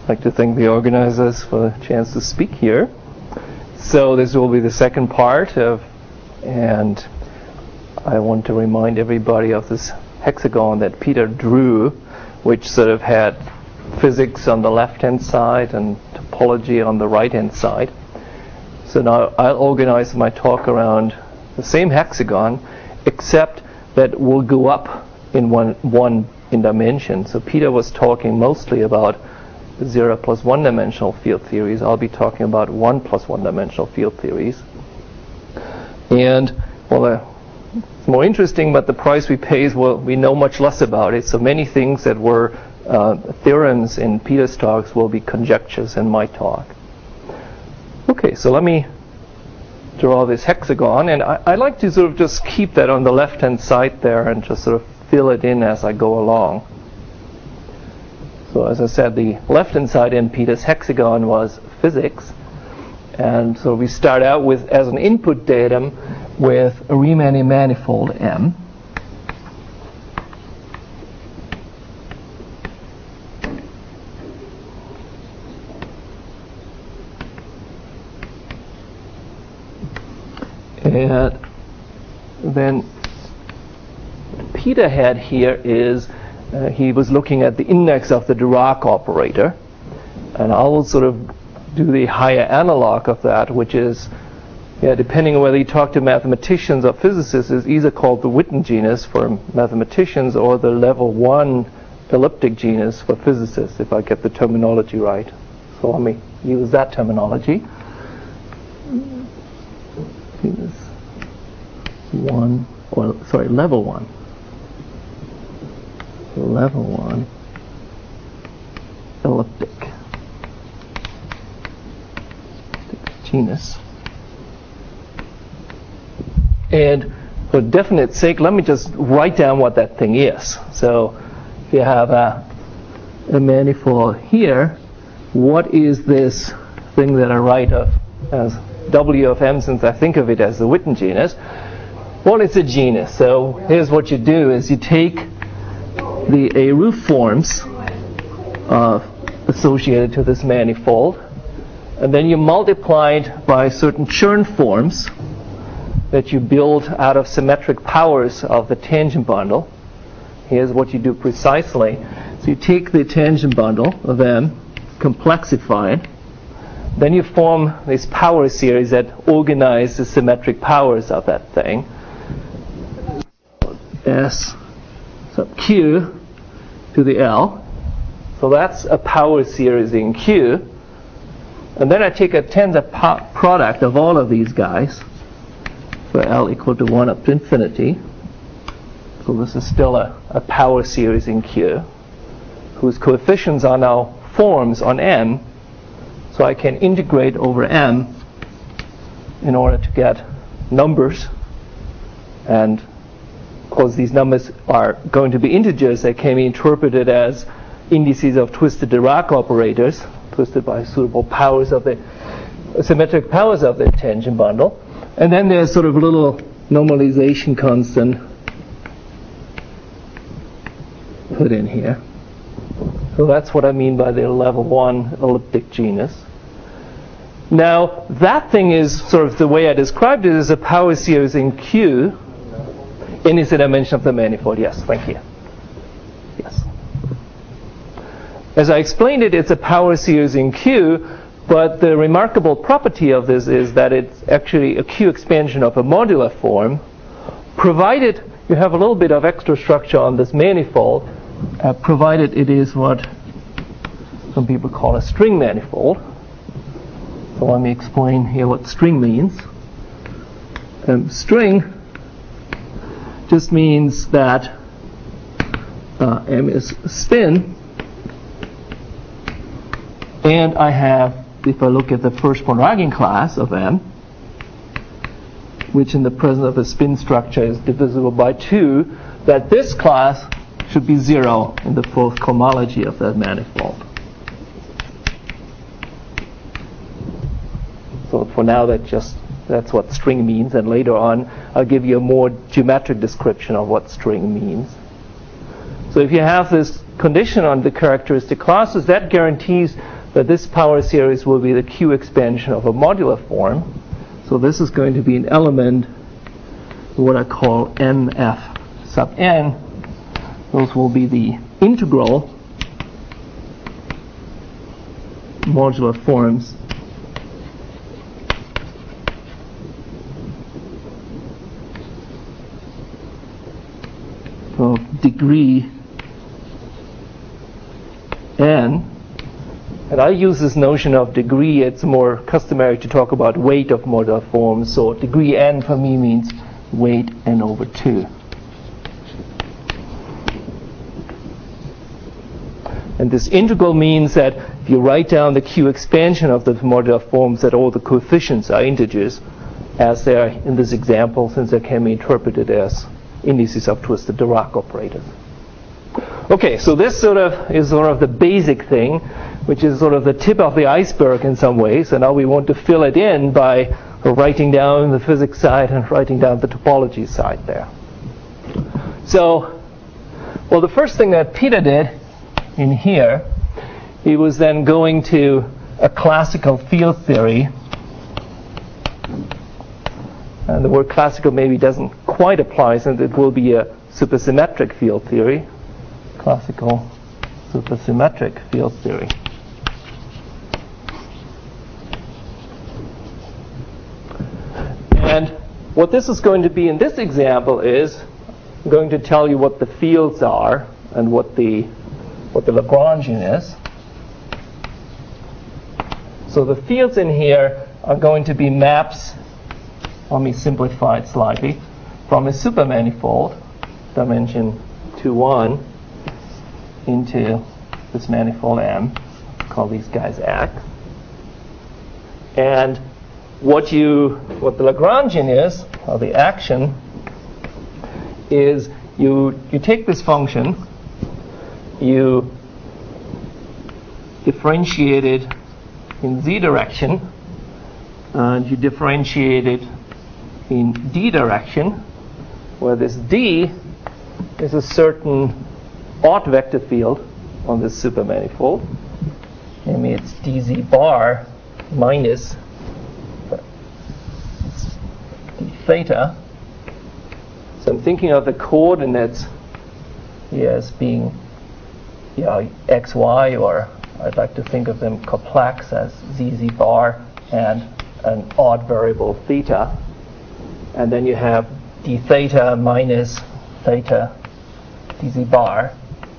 I'd like to thank the organizers for the chance to speak here. So this will be the second part and I want to remind everybody of this hexagon that Peter drew, which sort of had physics on the left-hand side and topology on the right-hand side. So now I'll organize my talk around the same hexagon, except that we'll go up in one in dimension. So Peter was talking mostly about 0 plus 1 dimensional field theories. I'll be talking about 1 plus 1 dimensional field theories. And well, it's more interesting, but the price we pay is, well, we know much less about it. So many things that were theorems in Peter's talks will be conjectures in my talk. Okay, so let me draw this hexagon, and I like to sort of just keep that on the left-hand side there and just sort of fill it in as I go along. So as I said, the left-hand side in Peter's hexagon was physics, and so we start out with, as an input datum, with a Riemannian manifold M. And then Peter had here is he was looking at the index of the Dirac operator, and I will sort of do the higher analog of that, which is, depending on whether you talk to mathematicians or physicists, is either called the Witten genus for mathematicians or the level 1 elliptic genus for physicists, if I get the terminology right. So let me use that terminology. Level 1. Level 1 elliptic genus. And for definite sake, let me just write down what that thing is. So if you have a manifold here, what is this thing that I write of as W of M, since I think of it as the Witten genus? Well, it's a genus. So here's what you do is you take the A-roof forms associated to this manifold, and then you multiply it by certain Chern forms that you build out of symmetric powers of the tangent bundle. Here's what you do precisely. So you take the tangent bundle of M, complexify it, then you form this power series that organize the symmetric powers of that thing. S sub Q to the L. So that's a power series in Q. And then I take a tensor product of all of these guys for L equal to 1 up to infinity. So this is still a power series in Q, whose coefficients are now forms on M. So I can integrate over M in order to get numbers. And of course, these numbers are going to be integers that can be interpreted as indices of twisted Dirac operators, twisted by suitable powers of the symmetric powers of the tangent bundle. And then there's sort of a little normalization constant put in here. So that's what I mean by the level 1 elliptic genus. Now, that thing is sort of the way I described it, is a power series in Q, and is a dimension of the manifold. Yes, thank you. Yes. As I explained it, it's a power series in Q, but the remarkable property of this is that it's actually a Q expansion of a modular form, provided you have a little bit of extra structure on this manifold, provided it is what some people call a string manifold. So let me explain here what string means. String just means that M is spin, and I have, if I look at the first Monragin class of M, which in the presence of a spin structure is divisible by 2, that this class should be 0 in the fourth cohomology of that manifold. So for now, that's what string means, and later on I'll give you a more geometric description of what string means. So if you have this condition on the characteristic classes, that guarantees that this power series will be the Q expansion of a modular form. So this is going to be an element, what I call MF sub n. Those will be the integral modular forms of degree n. And I use this notion of degree. It's more customary to talk about weight of modular forms. So degree n for me means weight n over 2. And this integral means that if you write down the Q expansion of the modular forms, that all the coefficients are integers, as they are in this example, since they can be interpreted as indices of twisted Dirac operators. Okay, so this is sort of the basic thing, which is sort of the tip of the iceberg in some ways, and now we want to fill it in by writing down the physics side and writing down the topology side there. So, well, the first thing that Peter did in here, he was then going to a classical field theory. And the word classical maybe doesn't quite apply, since it will be a supersymmetric field theory. Classical supersymmetric field theory. And what this is going to be in this example is I'm going to tell you what the fields are and what the Lagrangian is. So the fields in here are going to be maps, let me simplify it slightly, from a supermanifold, dimension 2, 1, into this manifold M. Call these guys X. And what the Lagrangian is, or the action, is you take this function, you differentiate it in z direction, and you differentiate it in d direction, where this d is a certain odd vector field on this supermanifold. Maybe it's dz bar minus d theta. So I'm thinking of the coordinates here as being x, y, or I'd like to think of them complex as zz bar and an odd variable theta. And then you have d theta minus theta dz bar.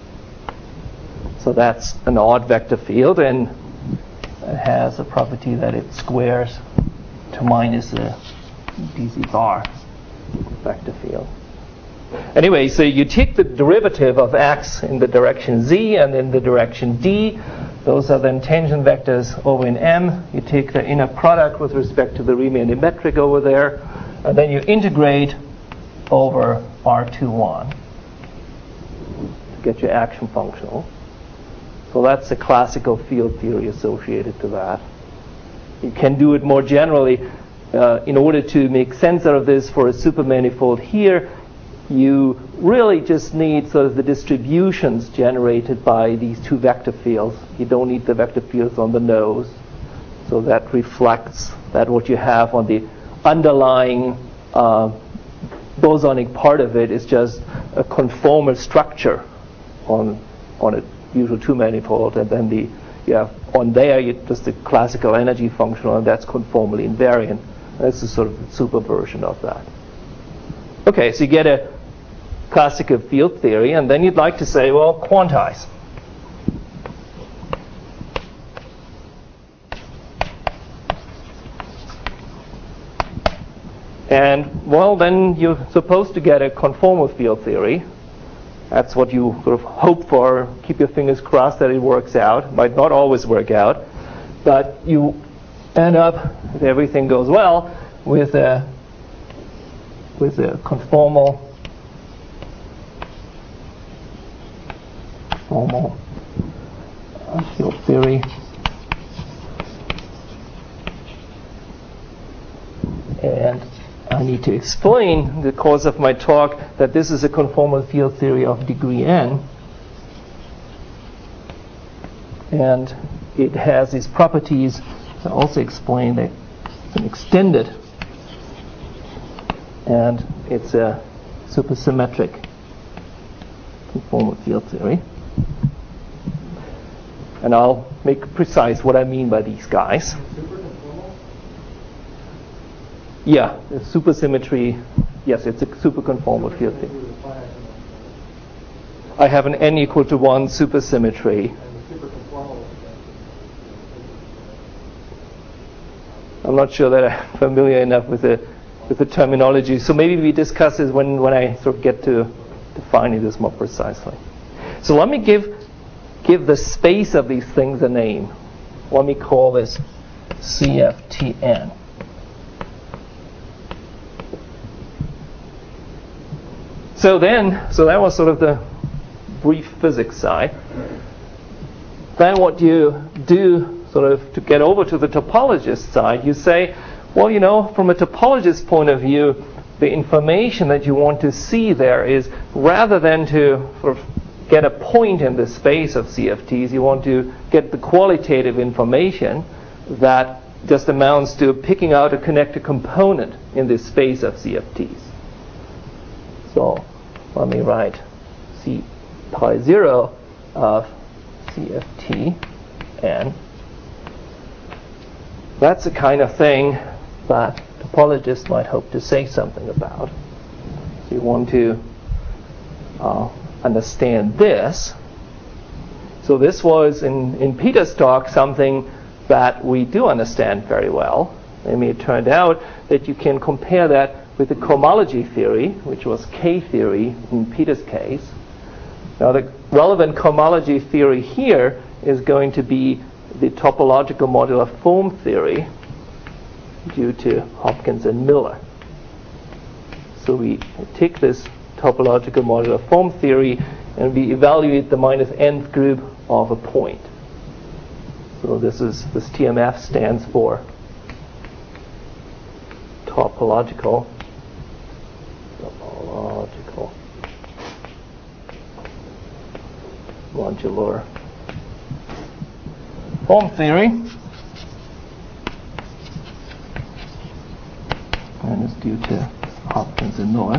So that's an odd vector field, and it has a property that it squares to minus a dz bar vector field. Anyway, so you take the derivative of x in the direction z and in the direction d. Those are then tangent vectors over in M. You take the inner product with respect to the Riemannian metric over there, and then you integrate over R21 to get your action functional. So that's the classical field theory associated to that. You can do it more generally. In order to make sense out of this for a supermanifold here, you really just need sort of the distributions generated by these two vector fields. You don't need the vector fields on the nose. So that reflects that what you have on the underlying bosonic part of it is just a conformal structure on a usual two manifold, and then on there just the classical energy functional, and that's conformally invariant. This is sort of the super version of that. Okay, so you get a classical field theory, and then you'd like to say, well, quantize. And, well, then you're supposed to get a conformal field theory. That's what you sort of hope for. Keep your fingers crossed that it works out. Might not always work out. But you end up, if everything goes well, with a conformal field theory. And I need to explain in the course of my talk that this is a conformal field theory of degree n. And it has these properties. I also explained that it's an extended and it's a supersymmetric conformal field theory. And I'll make precise what I mean by these guys. Yeah, the supersymmetry. Yes, it's a superconformal field theory. I have an n equal to 1 supersymmetry. I'm not sure that I'm familiar enough with the terminology, so maybe we discuss this when I sort of get to defining this more precisely. So let me give the space of these things a name. Let me call this CFTN. So that was sort of the brief physics side. Then what you do sort of to get over to the topologist side, you say, well, you know, from a topologist point of view, the information that you want to see there is, rather than to sort of get a point in the space of CFTs, you want to get the qualitative information that just amounts to picking out a connected component in this space of CFTs. So let me write C pi 0 of CFT n. That's the kind of thing that topologists might hope to say something about. So you want to understand this. So this was, in Peter's talk, something that we do understand very well. I mean, it turned out that you can compare that with the cohomology theory, which was K theory in Peter's case. Now, the relevant cohomology theory here is going to be the topological modular form theory due to Hopkins and Miller. So we take this topological modular form theory and we evaluate the minus nth group of a point. So this TMF stands for topological modular form theory. And it's due to Hopkins and Miller.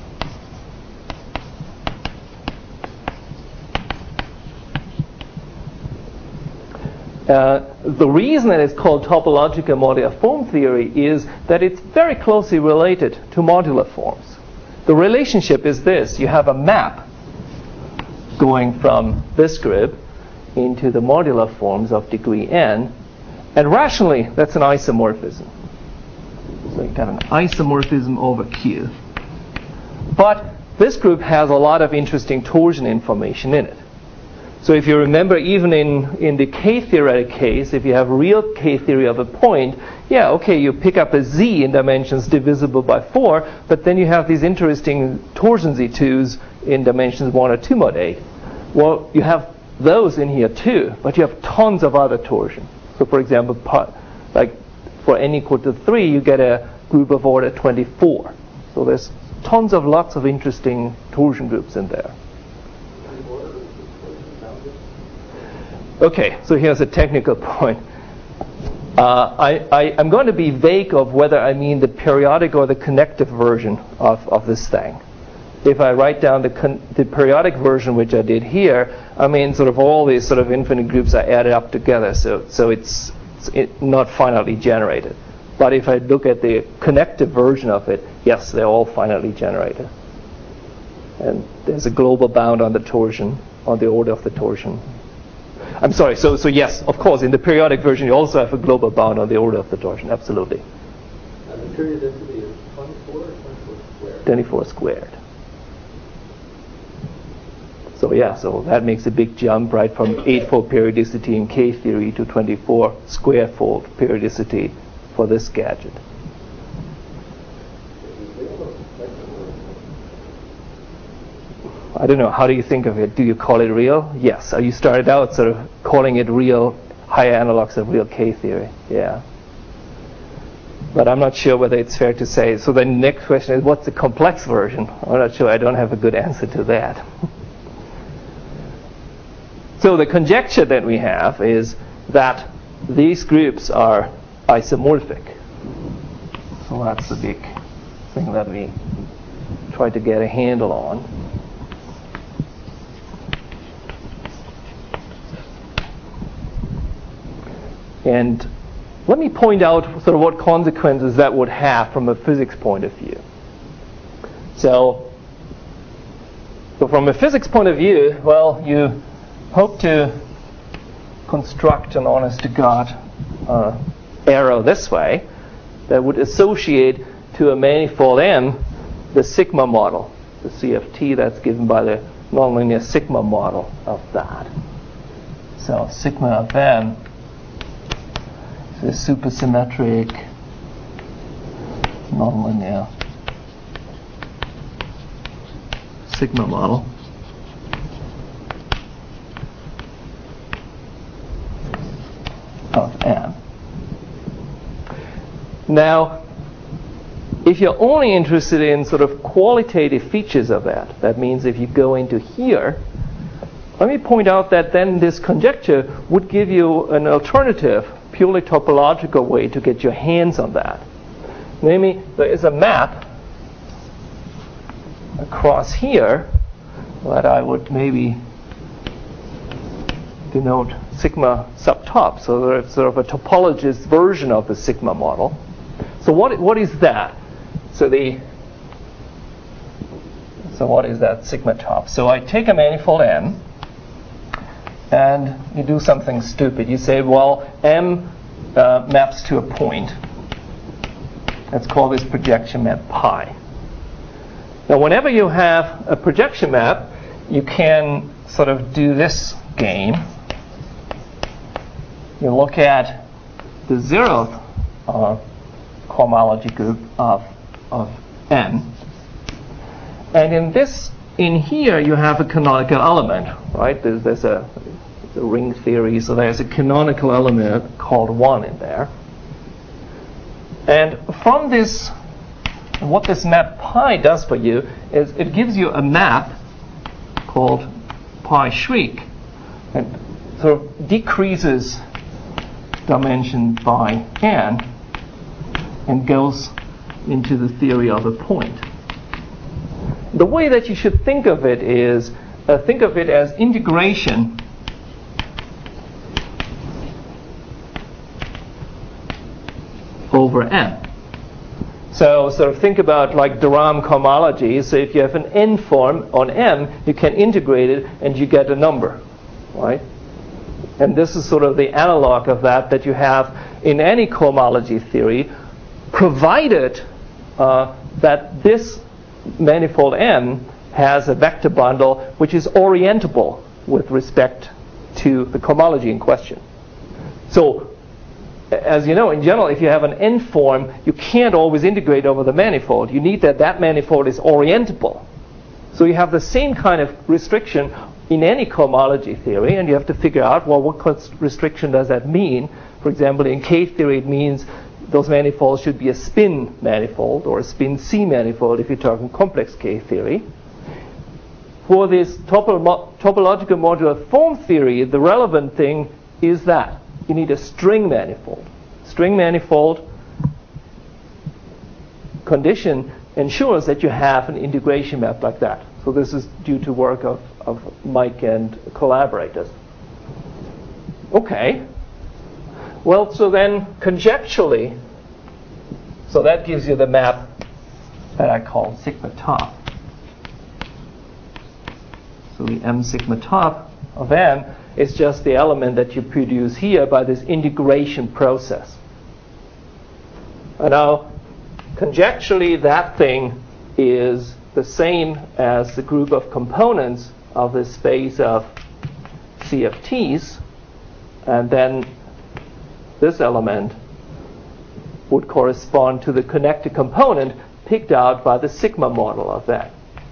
The reason that it's called topological modular form theory is that it's very closely related to modular forms. The relationship is this: you have a map going from this group into the modular forms of degree n, and rationally that's an isomorphism. So you got an isomorphism over Q. But this group has a lot of interesting torsion information in it. So if you remember, even in the K-theoretic case, if you have real K-theory of a point, yeah, okay, you pick up a Z in dimensions divisible by 4, but then you have these interesting torsion Z2s in dimensions 1 or 2 mod 8. Well, you have those in here too, but you have tons of other torsion. So for example, like for n equal to 3, you get a group of order 24. So there's lots of interesting torsion groups in there. Okay, so here's a technical point. I'm going to be vague of whether I mean the periodic or the connective version of this thing. If I write down the periodic version, which I did here, I mean sort of all these sort of infinite groups are added up together, so it's not finitely generated. But if I look at the connective version of it, yes, they're all finitely generated. And there's a global bound on the torsion, on the order of the torsion. I'm sorry, so yes, of course, in the periodic version you also have a global bound on the order of the torsion, absolutely. And the periodicity is 24 or 24 squared? 24 squared. So yeah, so that makes a big jump, right, from 8-fold periodicity in K theory to 24 square-fold periodicity for this gadget. I don't know, how do you think of it? Do you call it real? Yes. You started out sort of calling it real, higher analogs of real K theory. Yeah. But I'm not sure whether it's fair to say. So the next question is, what's the complex version? I'm not sure. I don't have a good answer to that. So the conjecture that we have is that these groups are isomorphic. So that's the big thing that we try to get a handle on. And let me point out sort of what consequences that would have from a physics point of view. So from a physics point of view, well, you hope to construct an honest-to-God arrow this way that would associate to a manifold M the sigma model, the CFT that's given by the nonlinear sigma model of that. So sigma of M is a supersymmetric nonlinear sigma model. Of M. Now, if you're only interested in sort of qualitative features of that, that means if you go into here, let me point out that then this conjecture would give you an alternative, purely topological way to get your hands on that. Namely, there is a map across here that I would maybe denote sigma subtop. So there's sort of a topologist version of the sigma model. So what is that? So what is that sigma top? So I take a manifold M and you do something stupid. You say, well, M maps to a point. Let's call this projection map pi. Now, whenever you have a projection map, you can sort of do this game. You look at the zeroth cohomology group of M. And in here, you have a canonical element, right? There's a ring theory, so there's a canonical element called 1 in there. And from this, what this map pi does for you is it gives you a map called pi shriek, and sort of decreases dimension by n and goes into the theory of a point. The way that you should think of it is think of it as integration over M. So sort of think about like de Rham cohomology. So if you have an n form on M, you can integrate it and you get a number, right? And this is sort of the analog of that you have in any cohomology theory, provided that this manifold M has a vector bundle which is orientable with respect to the cohomology in question. So, as you know, in general, if you have an n form, you can't always integrate over the manifold. You need that manifold is orientable. So you have the same kind of restriction in any cohomology theory, and you have to figure out, well, what restriction does that mean? For example, in K-theory, it means those manifolds should be a spin manifold or a spin C manifold if you're talking complex K-theory. For this topological modular form theory, the relevant thing is that you need a string manifold. String manifold condition ensures that you have an integration map like that. So this is due to work of Mike and collaborators. Okay. Well, so then conjecturally, so that gives you the map that I call sigma top. So the M sigma top of M is just the element that you produce here by this integration process. And now, conjecturally, that thing is the same as the group of components of the space of CFTs, and then this element would correspond to the connected component picked out by the sigma model of that.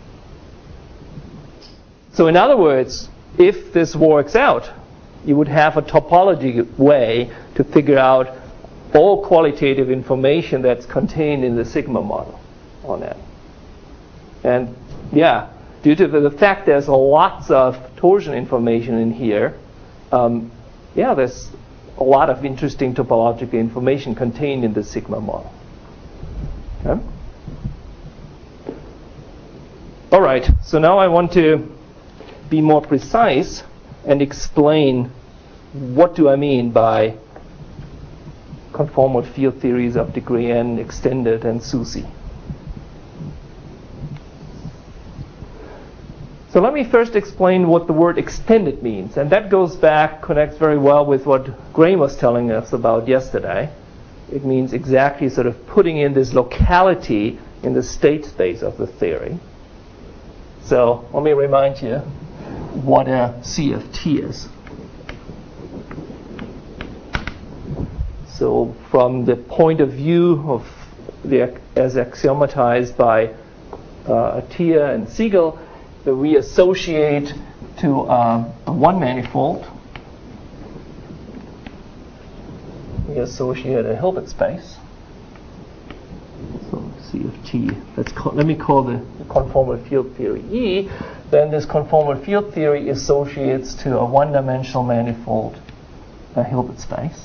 So in other words, if this works out, you would have a topology way to figure out all qualitative information that's contained in the sigma model on it. And yeah, due to the fact there's lots of torsion information in here, there's a lot of interesting topological information contained in the sigma model. Okay? All right, so now I want to be more precise and explain what do I mean by conformal field theories of degree n extended and SUSY. So let me first explain what the word extended means, and that connects very well with what Graham was telling us about yesterday. It means exactly sort of putting in this locality in the state space of the theory. So let me remind you what a CFT is. So from the point of view of as axiomatized by Atiyah and Siegel, that we associate to a one manifold, we associate a Hilbert space. So CFT, let me call the conformal field theory E. Then this conformal field theory associates to a one-dimensional manifold, a Hilbert space.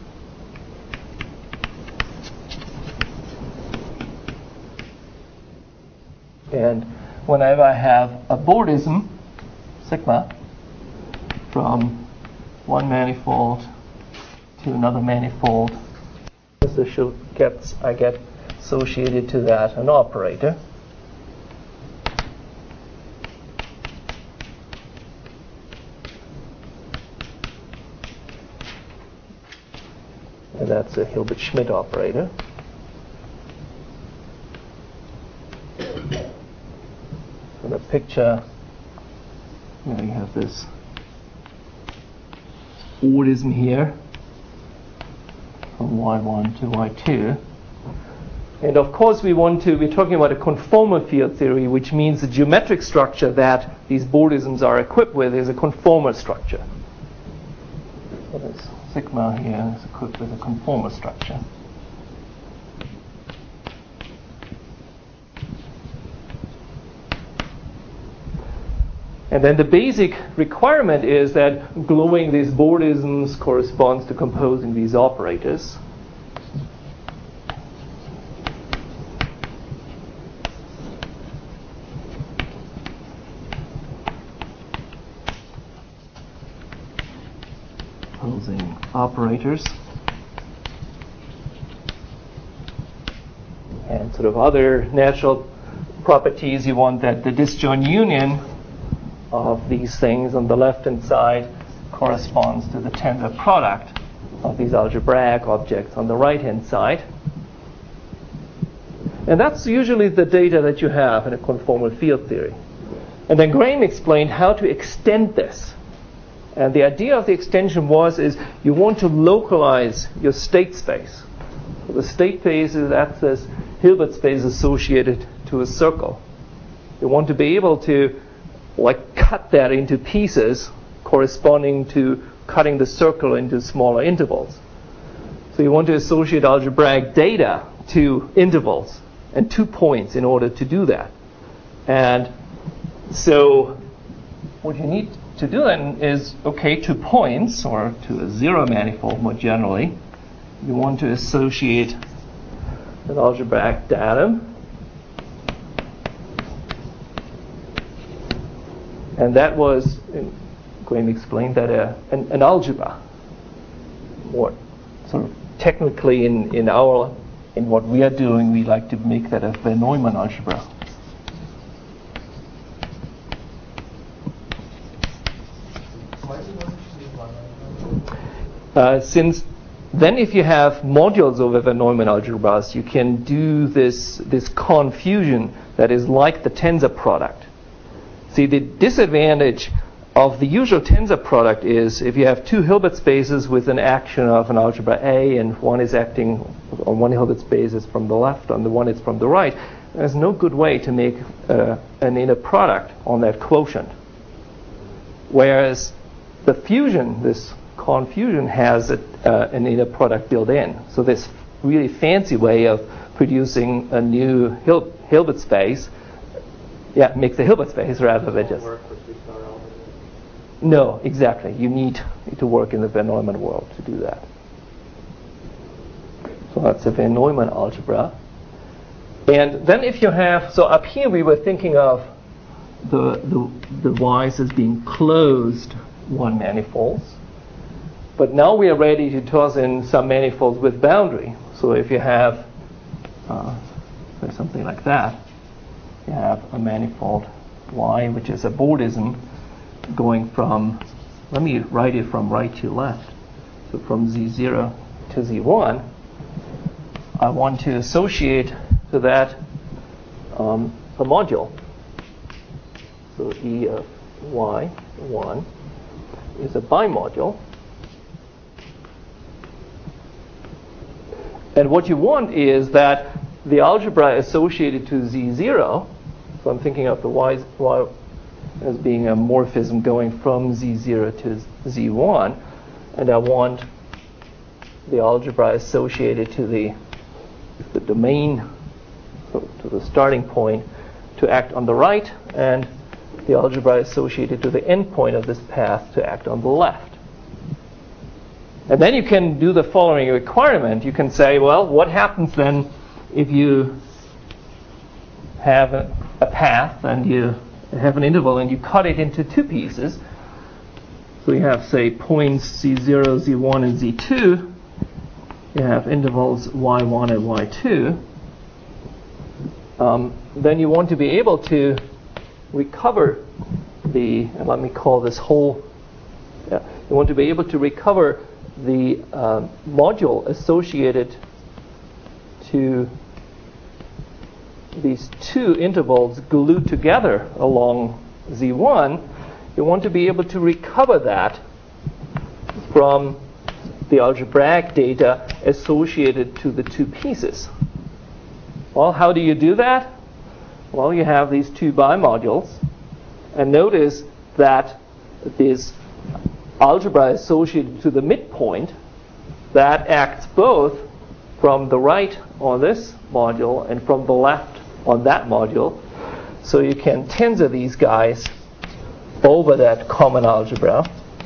And whenever I have a Bordism, sigma, from one manifold to another manifold, I get associated to that an operator. And that's a Hilbert-Schmidt operator. So the picture, you have this Bordism here from Y1 to Y2. And of course we're talking about a conformal field theory, which means the geometric structure that these Bordisms are equipped with is a conformal structure. So this sigma here is equipped with a conformal structure. And then the basic requirement is that gluing these Bordisms corresponds to composing these operators. Composing operators. And sort of other natural properties, you want that the disjoint union of these things on the left-hand side corresponds to the tensor product of these algebraic objects on the right-hand side. And that's usually the data that you have in a conformal field theory. And then Graham explained how to extend this. And the idea of the extension is you want to localize your state space. So the state space that's this Hilbert space associated to a circle. You want to be able to cut that into pieces corresponding to cutting the circle into smaller intervals. So you want to associate algebraic data to intervals and 2 points in order to do that. And so what you need to do then is, 2 points, or to a zero manifold more generally, you want to associate an algebraic datum. And that was, Graham explained that an algebra. What sort of technically in what we are doing, we like to make that a Van Neumann algebra. Since then, if you have modules of Van Neumann algebras, you can do this confusion that is like the tensor product. See, the disadvantage of the usual tensor product is if you have two Hilbert spaces with an action of an algebra A and one is acting on one Hilbert space is from the left, on the one is from the right, there's no good way to make an inner product on that quotient. Whereas the fusion, this confusion, has an inner product built in. So this really fancy way of producing a new Hilbert space makes a Hilbert space rather than just... No, exactly. You need to work in the Van Neumann world to do that. So that's a Van Neumann algebra. And then if you have, so up here we were thinking of the Y's as being closed one manifolds. But now we are ready to toss in some manifolds with boundary. So if you have something like that, you have a manifold Y, which is a Bordism going from, let me write it from right to left. So from Z0 to Z1, I want to associate to that a module. So E of Y1 is a bimodule. And what you want is that the algebra associated to Z0, so I'm thinking of the Y as being a morphism going from Z0 to Z1, and I want the algebra associated to the domain, so to the starting point, to act on the right, and the algebra associated to the endpoint of this path to act on the left. And then you can do the following requirement. You can say, well, what happens then if you have a path and you have an interval and you cut it into two pieces? So you have, say, points Z0, Z1, and Z2. You have intervals Y1 and Y2. Then you want to be able to recover and let me call this whole, you want to be able to recover the module associated to these two intervals glued together along Z1. You want to be able to recover that from the algebraic data associated to the two pieces. Well, how do you do that? Well, you have these two bimodules, and notice that this algebra associated to the midpoint that acts both from the right on this module and from the left on that module. So you can tensor these guys over that common algebra.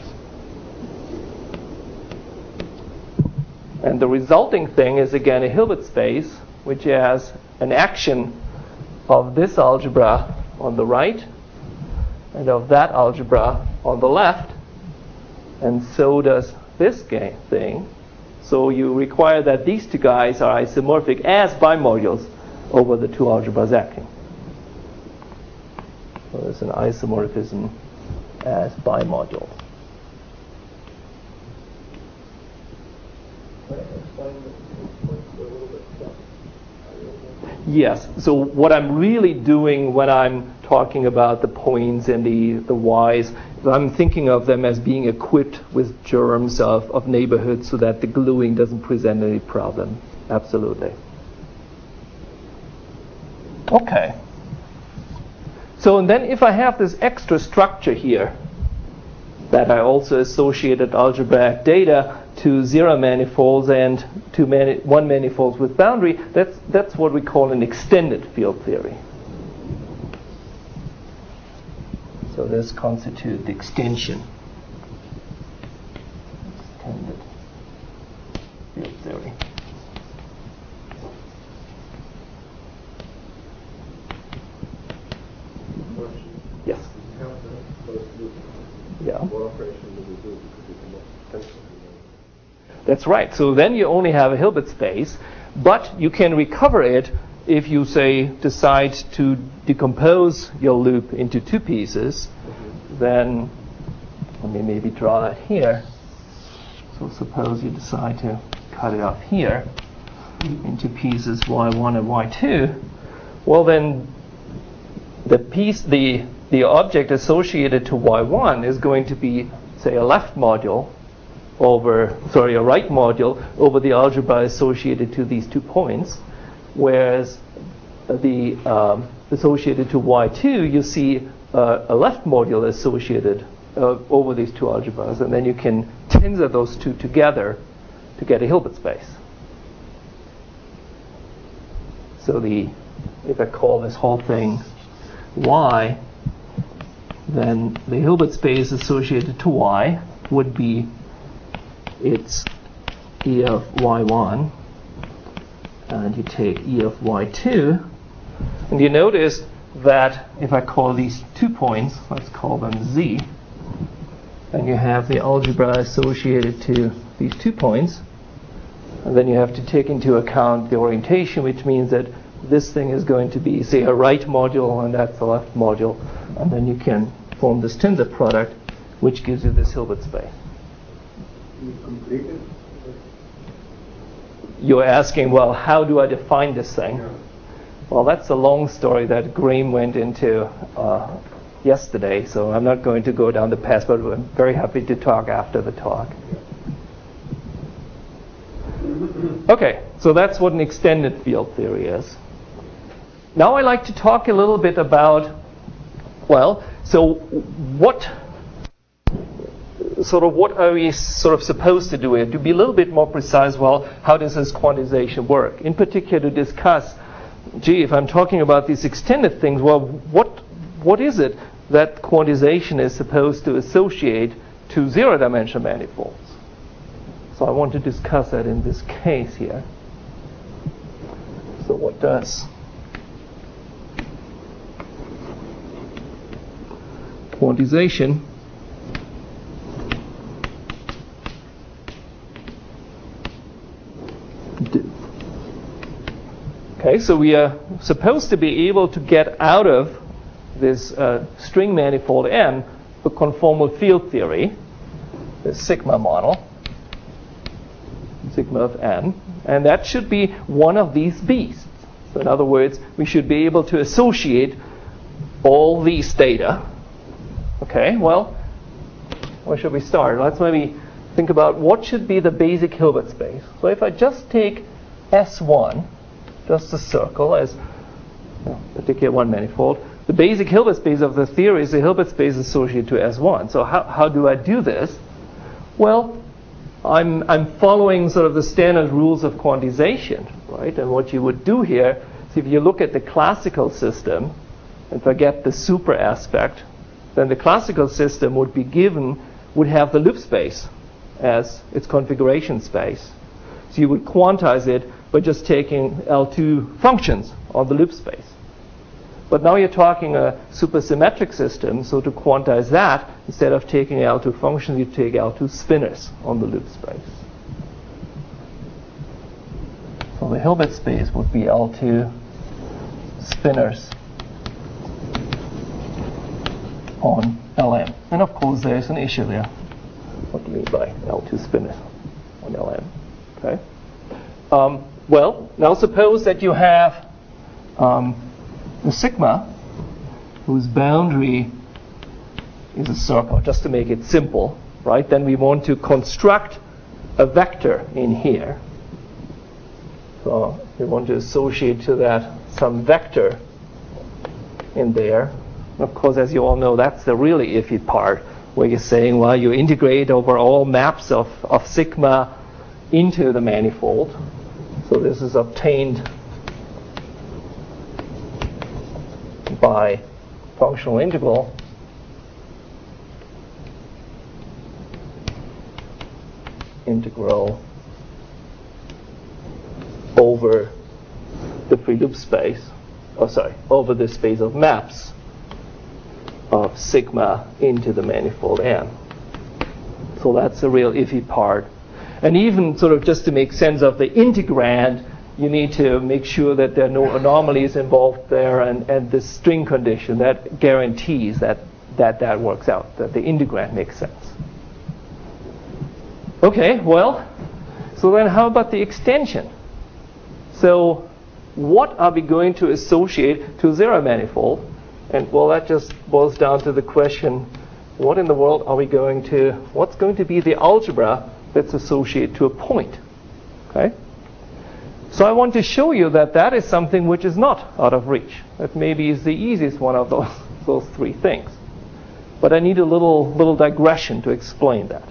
And the resulting thing is again a Hilbert space, which has an action of this algebra on the right and of that algebra on the left. And so does this thing. So you require that these two guys are isomorphic as bimodules over the two algebras acting. So there's an isomorphism as bimodules. Yes. So what I'm really doing when I'm talking about the points and the Y's, I'm thinking of them as being equipped with germs of neighborhoods so that the gluing doesn't present any problem. Absolutely. Okay. So and then if I have this extra structure here, that I also associated algebraic data to zero manifolds and to one manifolds with boundary, that's what we call an extended field theory. So this constitutes the extension. Extended field theory. Yes. Yeah. That's right. So then you only have a Hilbert space, but you can recover it if you, say, decide to decompose your loop into two pieces. Then let me maybe draw that here. So suppose you decide to cut it off here into pieces Y1 and Y2. Well, then the object associated to Y1 is going to be, say, a right module over the algebra associated to these 2 points, whereas the associated to Y2, you see a left module associated over these 2 algebras, and then you can tensor those 2 together to get a Hilbert space. So if I call this whole thing Y, then the Hilbert space associated to Y would be its E of Y1, and you take E of Y2, and you notice that if I call these 2 points, let's call them Z, then you have the algebra associated to these 2 points, and then you have to take into account the orientation, which means that this thing is going to be, say, a right module, and that's a left module, and then you can form this tensor product, which gives you this Hilbert space. You completed? You're asking, well, how do I define this thing? Yeah. Well, that's a long story that Graham went into yesterday, so I'm not going to go down the path, but I'm very happy to talk after the talk. Okay, so that's what an extended field theory is. Now I'd like to talk a little bit about, well, so what are we sort of supposed to do here? To be a little bit more precise, well, how does this quantization work? In particular, to discuss, if I'm talking about these extended things, well, what is it that quantization is supposed to associate to zero-dimensional manifolds? So I want to discuss that in this case here. So what does quantization do? Okay, so we are supposed to be able to get out of this string manifold M the conformal field theory, the sigma model, sigma of n, and that should be one of these beasts. So in other words, we should be able to associate all these data. Okay, well, where should we start? Let's maybe think about what should be the basic Hilbert space. So if I just take S1, just a circle as a particular one manifold, the basic Hilbert space of the theory is the Hilbert space associated to S1. So how do I do this? Well, I'm following sort of the standard rules of quantization, right? And what you would do here is if you look at the classical system and forget the super aspect, then the classical system would have the loop space as its configuration space. So you would quantize it by just taking L2 functions on the loop space. But now you're talking a supersymmetric system, so to quantize that, instead of taking L2 functions, you take L2 spinors on the loop space. So the Hilbert space would be L2 spinors on Lm. And of course there's an issue there. What do you mean by L2 spinors on Lm? Okay. Well, now suppose that you have the sigma, whose boundary is a circle, just to make it simple, right? Then we want to construct a vector in here. So we want to associate to that some vector in there. Of course, as you all know, that's the really iffy part, where you're saying, well, you integrate over all maps of sigma into the manifold. So this is obtained by functional integral over the free loop space, over the space of maps of sigma into the manifold M. So that's the real iffy part. And even sort of just to make sense of the integrand, you need to make sure that there are no anomalies involved there, and the string condition that guarantees that works out, that the integrand makes sense. Okay, well, so then how about the extension? So what are we going to associate to a zero manifold? And well, that just boils down to the question, what in the world are we what's going to be the algebra that's associated to a point? Okay? So I want to show you that is something which is not out of reach. That maybe is the easiest one of those three things. But I need a little digression to explain that.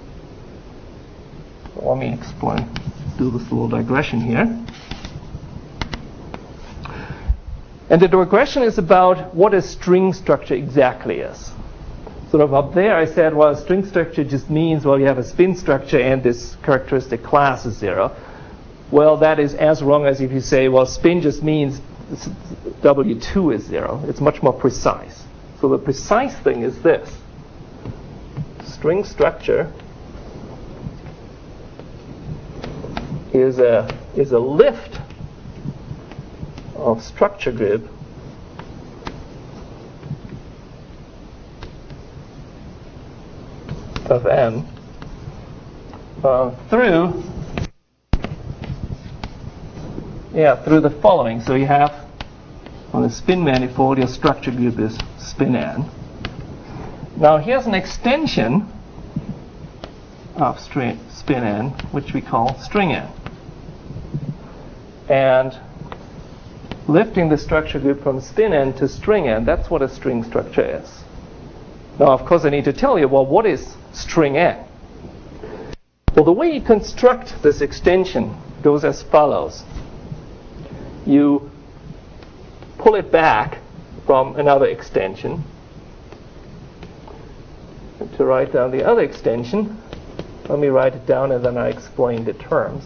So let me do this little digression here. And the digression is about what a string structure exactly is. sort of up there I said, well, string structure just means, well, you have a spin structure and this characteristic class is 0. Well, that is as wrong as if you say, well, spin just means W2 is 0. It's much more precise. So the precise thing is this. String structure is a lift of structure group of M through the following. So you have on the spin manifold, your structure group is spin n. Now here's an extension of spin n, which we call string n. And lifting the structure group from spin n to string n, that's what a string structure is. Now, of course, I need to tell you, well, what is string n? Well, the way you construct this extension goes as follows. You pull it back from another extension. And to write down the other extension, let me write it down and then I explain the terms.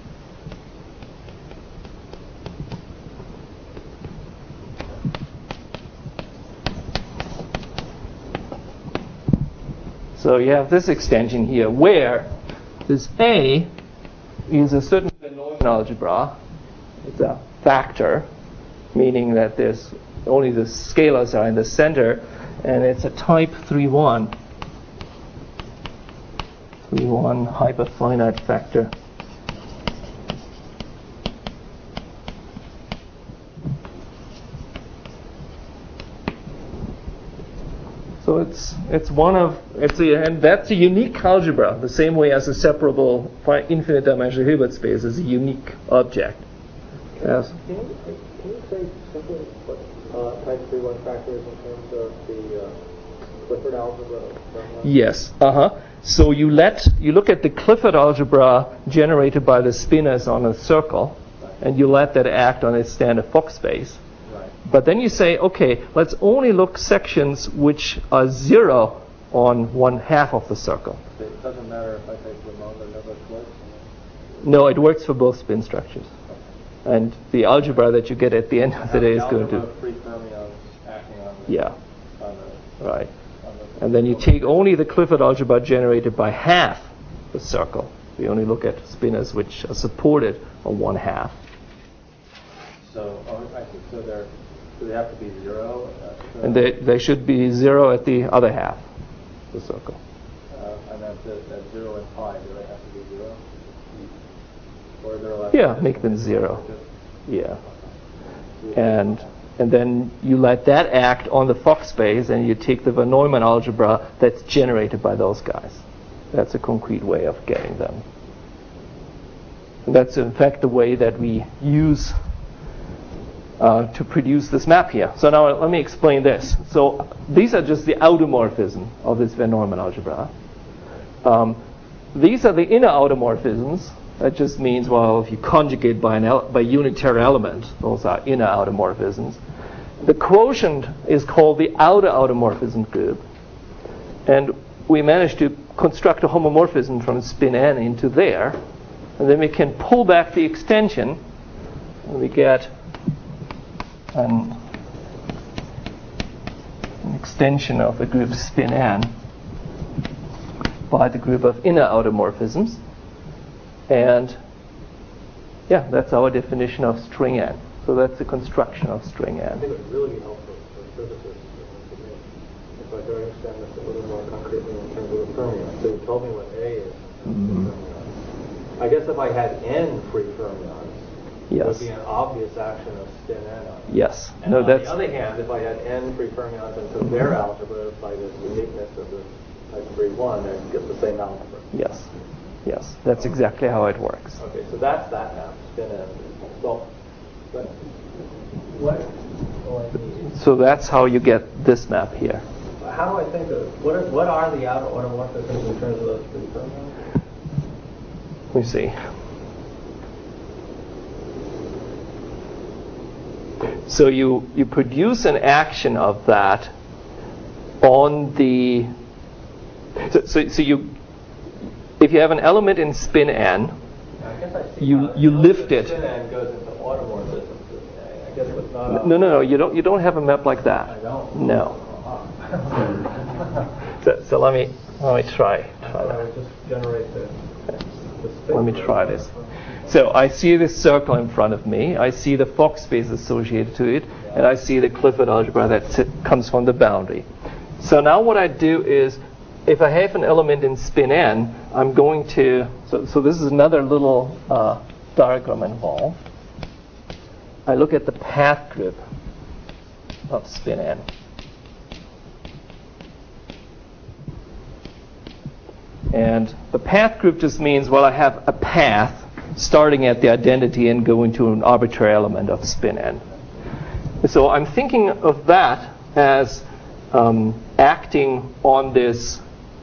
So you have this extension here where this A is a certain Van Neumann algebra. It's a factor, meaning that there's only the scalars are in the center, and it's a type 3-1 hyperfinite factor. So and that's a unique algebra, the same way as a separable infinite dimensional Hilbert space is a unique object. Yes. Can you say simply what type 3-1 factor is in terms of the Clifford algebra? Yes. So you look at the Clifford algebra generated by the spinors on a circle, and you let that act on its standard Fock space. Right. But then you say, okay, let's only look sections which are 0 on 1/2 of the circle. It doesn't matter if I take Ramon or Nova works? No, it works for both spin structures. And the algebra that you get at the end of the day is going to... free fermions acting on the... Yeah. On the, Right. on the, And then you take only the Clifford algebra generated by half the circle. We only look at spinors which are supported on 1/2. So, I see. So they have to be 0? And they should be 0 at the other half of the circle. And at 0 and pi, do they have to be 0? Or they're allowed Yeah, make them 0. Yeah. And then you let that act on the Fock space, and you take the Van Neumann algebra that's generated by those guys. That's a concrete way of getting them. And that's in fact the way that we use to produce this map here. So now let me explain this. So these are just the automorphism of this Van Neumann algebra. These are the inner automorphisms. That just means, well, if you conjugate by unitary element, those are inner automorphisms. The quotient is called the outer automorphism group. And we managed to construct a homomorphism from spin n into there. And then we can pull back the extension, and we get an extension of the group spin n by the group of inner automorphisms. And yeah, that's our definition of string n. So that's the construction of string I n. think it would really be helpful for physicists if I could understand this a little more concretely in terms of the fermion. So you told me what A is. I guess if I had n free fermions, it would be an obvious action of spin n on it. Yes. And on the other hand, if I had n free fermions and took their algebra by this uniqueness of the type 3-1, I'd get the same algebra. Yes. Yes. That's exactly how it works. Okay, so that's that now, spin n. Well, but what do I need? So that's how you get this map here. How do I think of what are the outer automorphisms in terms of those three fermions? Let me see. So you produce an action of that on the So you, if you have an element in spin n, I guess I see you lift it. Spin n goes into automorphism. I guess it's not. No. You don't have a map like that. I don't. No. So let me try I that. would just generate the spin. Let me try this. So I see this circle in front of me. I see the Fock space associated to it, and I see the Clifford algebra that comes from the boundary. So now what I do is, if I have an element in spin n, I'm going to. So this is another little diagram involved. I look at the path group of spin n. And the path group just means, well, I have a path starting at the identity and going to an arbitrary element of spin n. So I'm thinking of that as acting on the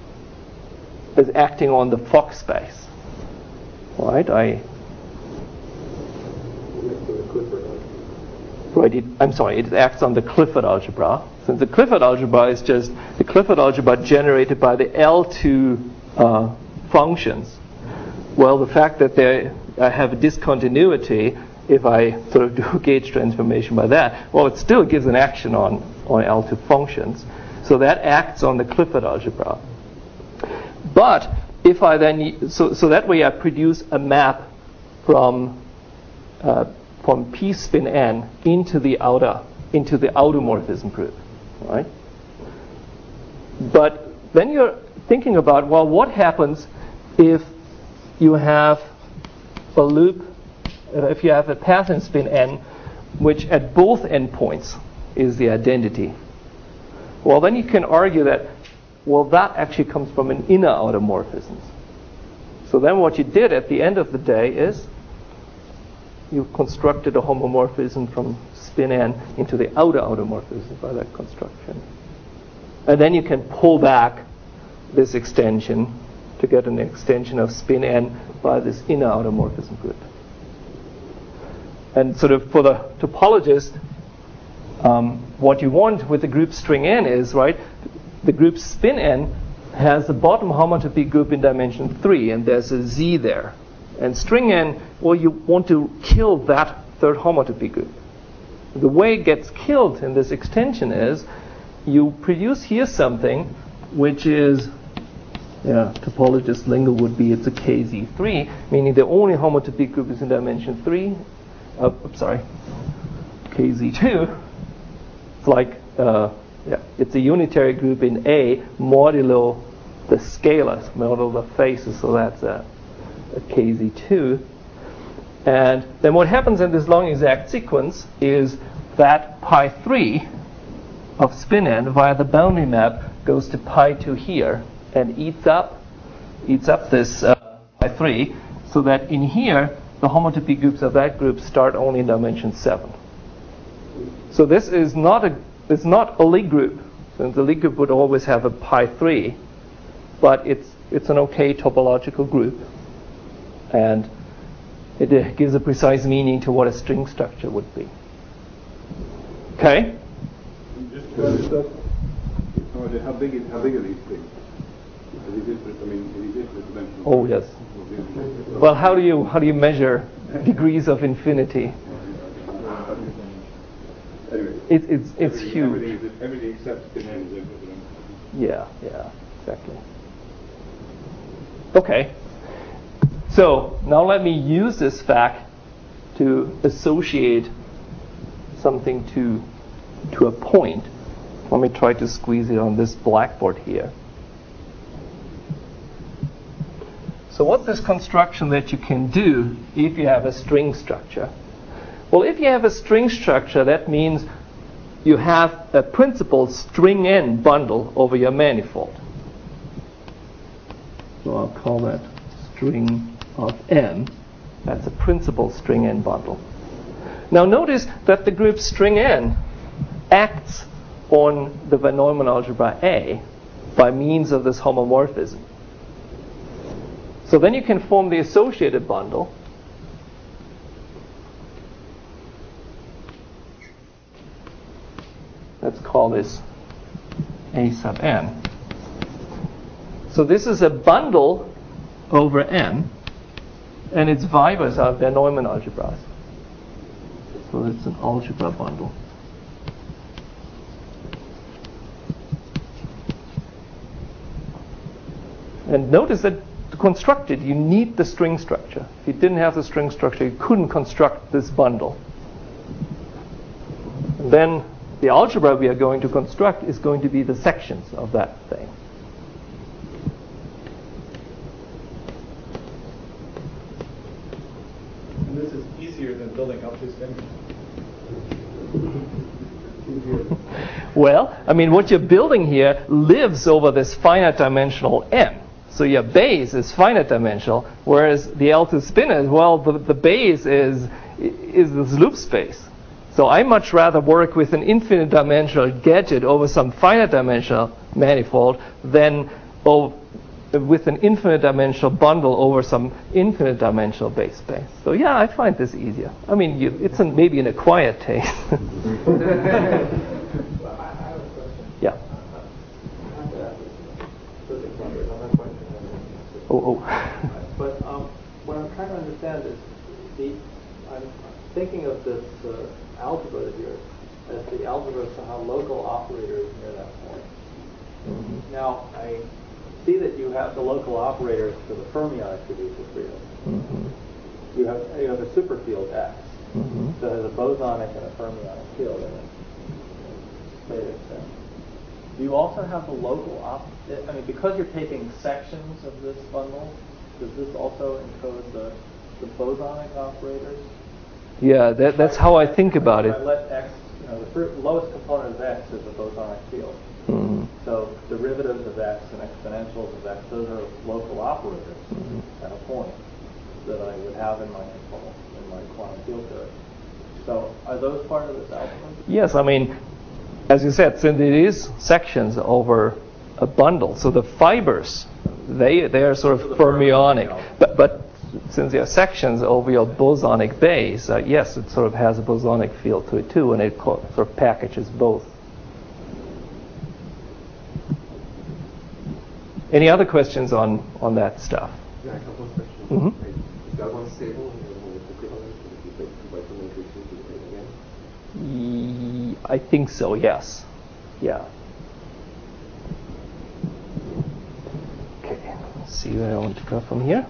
Fock space, right? It acts on the Clifford algebra. Since the Clifford algebra is just the Clifford algebra generated by the L2 functions. Well, the fact that I have a discontinuity, if I sort of do gauge transformation by that, well, it still gives an action on L2 functions. So that acts on the Clifford algebra. But if I then, so that way I produce a map from P spin n into the automorphism group, right? But then you're thinking about, well, what happens if you have a loop, if you have a path in spin n, which at both endpoints is the identity? Well, then you can argue that, well, that actually comes from an inner automorphism. So then what you did at the end of the day is you constructed a homomorphism from spin n into the outer automorphism by that construction. And then you can pull back this extension to get an extension of spin n by this inner automorphism group. And sort of for the topologist, what you want with the group string n is, right, the group spin n has the bottom homotopy group in dimension 3, and there's a z there. And string n, well, you want to kill that third homotopy group. The way it gets killed in this extension is you produce here something which is, topologist lingo would be it's a KZ3, meaning the only homotopy group is in dimension 3. KZ2. It's like, it's a unitary group in A modulo the scalars, modulo the faces, so that's a KZ2. And then what happens in this long exact sequence is that pi 3 of spin n via the boundary map goes to pi 2 here and eats up this pi 3, so that in here the homotopy groups of that group start only in dimension 7. So this is it's not a Lie group, since the Lie group would always have a pi 3, but it's an okay topological group, and it gives a precise meaning to what a string structure would be. Okay? Just to understand, how big are these things? Is it different dimensions? Oh yes. Well, how do you measure degrees of infinity? Anyway, it's huge. Everything except spin n is equivalent. Yeah, exactly. Okay. So now let me use this fact to associate something to a point. Let me try to squeeze it on this blackboard here. So what's this construction that you can do if you have a string structure? Well, if you have a string structure, that means you have a principal string n bundle over your manifold. So I'll call that string of n. That's a principal string n bundle. Now notice that the group string n acts on the Van Neumann algebra A by means of this homomorphism. So then you can form the associated bundle. Let's call this A sub n. So this is a bundle over n, and its fibers are their Neumann algebras. So it's an algebra bundle. And notice that to construct it, you need the string structure. If you didn't have the string structure, you couldn't construct this bundle. And then the algebra we are going to construct is going to be the sections of that thing. And this is easier than building up this thing. Well, I mean, what you're building here lives over this finite dimensional n. So your base is finite dimensional, whereas the L2 spinor, well, the base is this loop space. So I much rather work with an infinite dimensional gadget over some finite dimensional manifold than with an infinite dimensional bundle over some infinite dimensional base space. So yeah, I find this easier. I mean, it's maybe an acquired taste. I have a question. Yeah. I have to ask physics numbers. I'm not quite sure. Oh. But what I'm trying to understand is I'm thinking of this algebra here as the algebra of somehow local operators near that point. Mm-hmm. Now, I see that you have the local operators for the fermionic field. Mm-hmm. You have a superfield X Mm-hmm. that has a bosonic and a fermionic field in it. Do you also have the local I mean, because you're taking sections of this bundle, does this also encode the bosonic operators? Yeah, that's how I think about it. I let X, the lowest component of X is a bosonic field. Mm-hmm. So derivatives of X and exponentials of X, those are local operators at a point that I would have in my quantum field theory. So are those part of this algebra? Yes, I mean, as you said, since it is sections over a bundle, so the fibers, they are sort of fermionic. But since they are sections over your bosonic base, yes, it sort of has a bosonic field to it too, and it sort of packages both. Any other questions on that stuff? Yeah, a couple of questions. Mm-hmm. Is that one stable in the equivalent if you take two again? I think so, yes. Yeah. Okay, let's see where I want to go from here.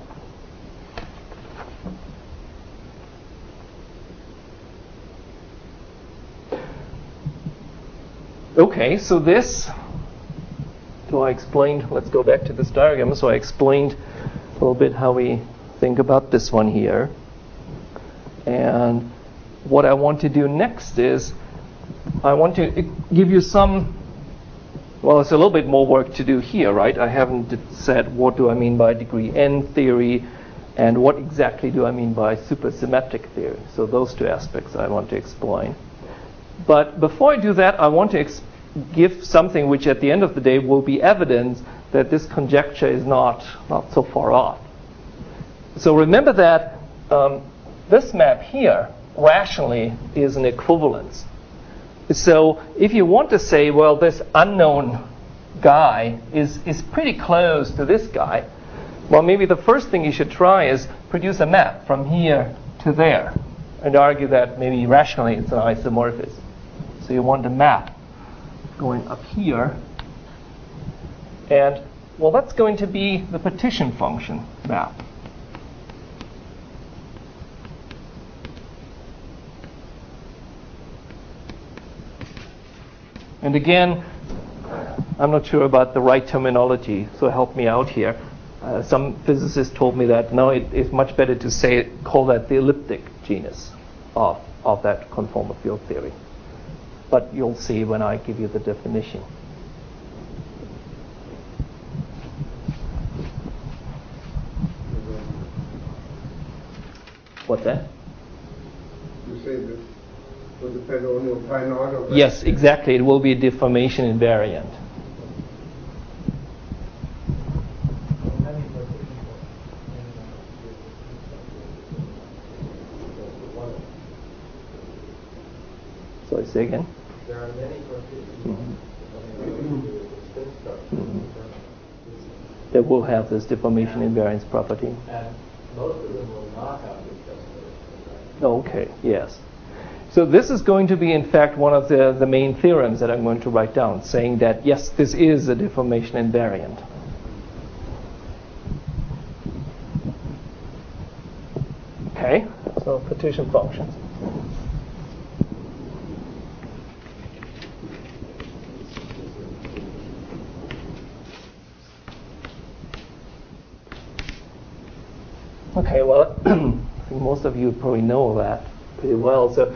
Okay, so this, so I explained, let's go back to this diagram. So I explained a little bit how we think about this one here. And what I want to do next is I want to give you some, well, it's a little bit more work to do here, right? I haven't said what do I mean by degree n theory and what exactly do I mean by supersymmetric theory. So those two aspects I want to explain. But before I do that, I want to give something which at the end of the day will be evidence that this conjecture is not so far off. So remember that this map here rationally is an equivalence. So if you want to say, well, this unknown guy is pretty close to this guy, well, maybe the first thing you should try is produce a map from here to there and argue that maybe rationally it's an isomorphism. So you want a map going up here, and well, that's going to be the partition function map. And again, I'm not sure about the right terminology, so help me out here. Some physicists told me that no, it's much better to call that the elliptic genus of that conformal field theory. But you'll see when I give you the definition. What's that? You say this will depend on your pi naught or... Yes, exactly. It will be a deformation invariant. So I say again? There are many partitions. that will have this deformation invariance property. And most of them will not have this deformation. Okay, yes. So this is going to be, in fact, one of the main theorems that I'm going to write down, saying that, yes, this is a deformation invariant. Okay, so partition functions. Okay, well, I think most of you probably know that pretty well. So,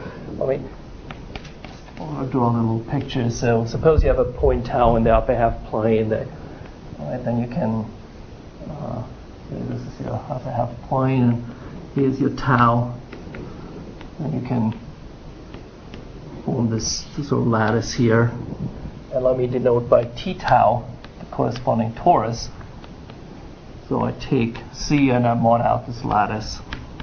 I'll draw a little picture. So, suppose you have a point tau in the upper half plane. Then you can, this is your upper half plane, and here's your tau. And you can form this sort of lattice here. And let me denote by t tau the corresponding torus. So I take C and I mod out this lattice.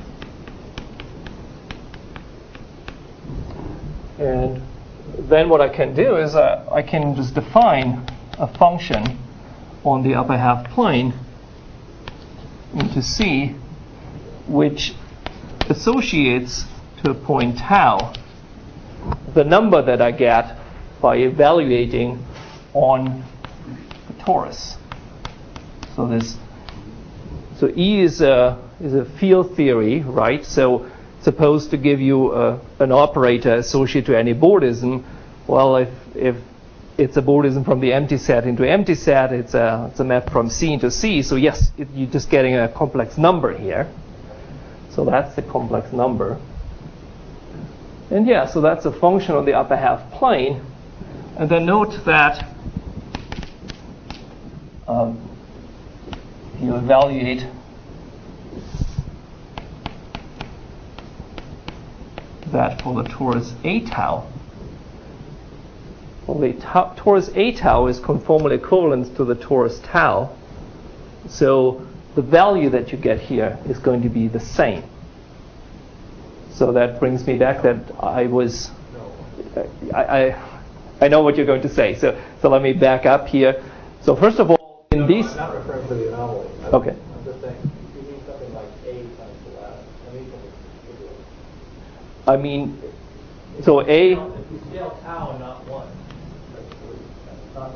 And then what I can do is I can just define a function on the upper half plane into C, which associates to a point tau the number that I get by evaluating on the torus. So E is a field theory, right? So supposed to give you an operator associated to any Bordism. Well, if it's a Bordism from the empty set into empty set, it's a map from C into C. So yes, you're just getting a complex number here. So that's the complex number. And yeah, so that's a function on the upper half plane. And then note that you evaluate that for the torus A tau. Well, the torus A tau is conformal equivalent to the torus tau. So the value that you get here is going to be the same. So that brings me back that I know what you're going to say. So let me back up here. So first of all, in these... I'm not referring to the anomaly. Okay. I'm just saying you need something like A times the lattice. I mean, so A... If you scale tau and not 1, that's not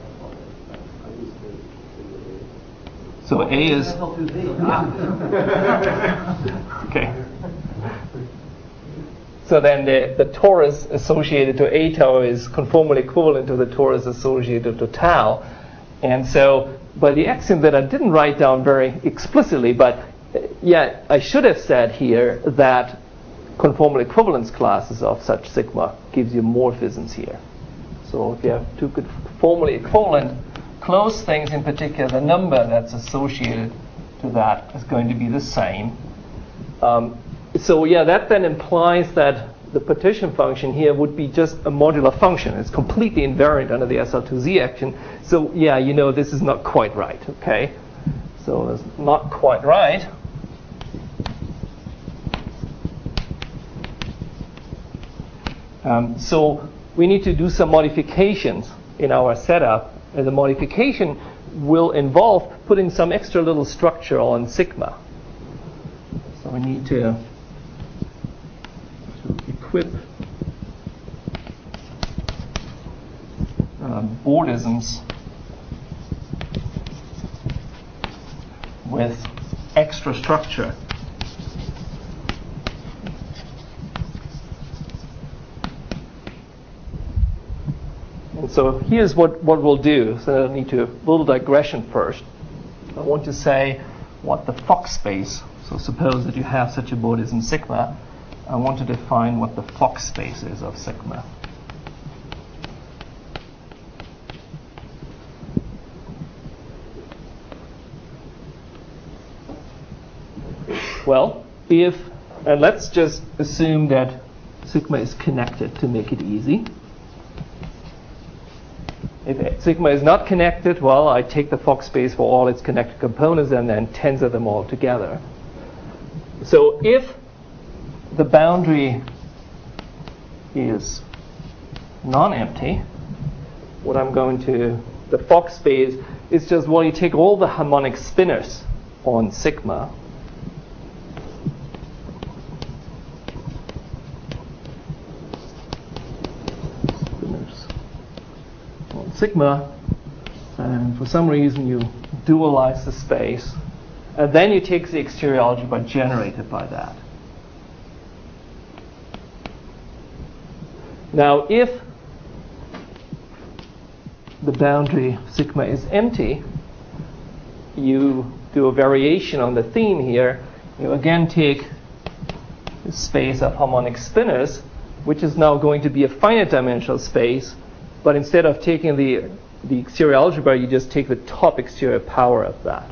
So A is... Okay. So then the torus associated to A tau is conformally equivalent to the torus associated to tau. And so, by the axiom that I didn't write down very explicitly, but yeah, I should have said here that conformal equivalence classes of such sigma gives you morphisms here. So if you have two conformally equivalent closed things, in particular, the number that's associated to that is going to be the same. So yeah, that then implies that the partition function here would be just a modular function. It's completely invariant under the SL2Z action. So yeah, you know this is not quite right, okay? So it's not quite right. So we need to do some modifications in our setup, and the modification will involve putting some extra little structure on sigma. So we need to equip Bordisms with extra structure. And so here's what we'll do. So I need to, a little digression first. I want to say what the Fock space, so suppose that you have such a Bordism sigma, I want to define what the Fock space is of sigma. Well, and let's just assume that sigma is connected to make it easy. If sigma is not connected, well, I take the Fock space for all its connected components and then tensor them all together. So if the boundary is non-empty, the Fock space is just, well, you take all the harmonic spinors on sigma, sigma, and for some reason you dualize the space, and then you take the exterior algebra generated by that. Now, if the boundary sigma is empty, you do a variation on the theme here. You again take the space of harmonic spinors, which is now going to be a finite dimensional space, but instead of taking the exterior algebra, you just take the top exterior power of that.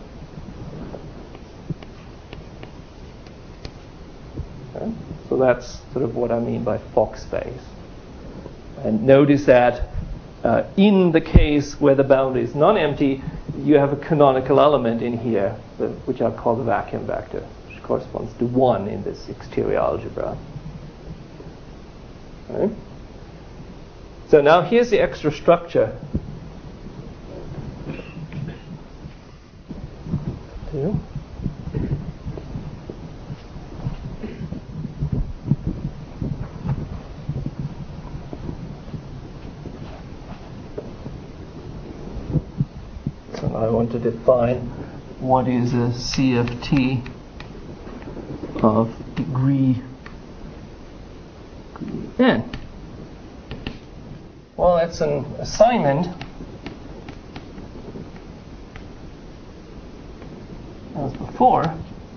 Okay? So that's sort of what I mean by Fock space. And notice that in the case where the boundary is non-empty, you have a canonical element in here, which I call the vacuum vector, which corresponds to 1 in this exterior algebra. Okay? So now here's the extra structure. Two. So I want to define what is a CFT of degree n. Well, that's an assignment as before,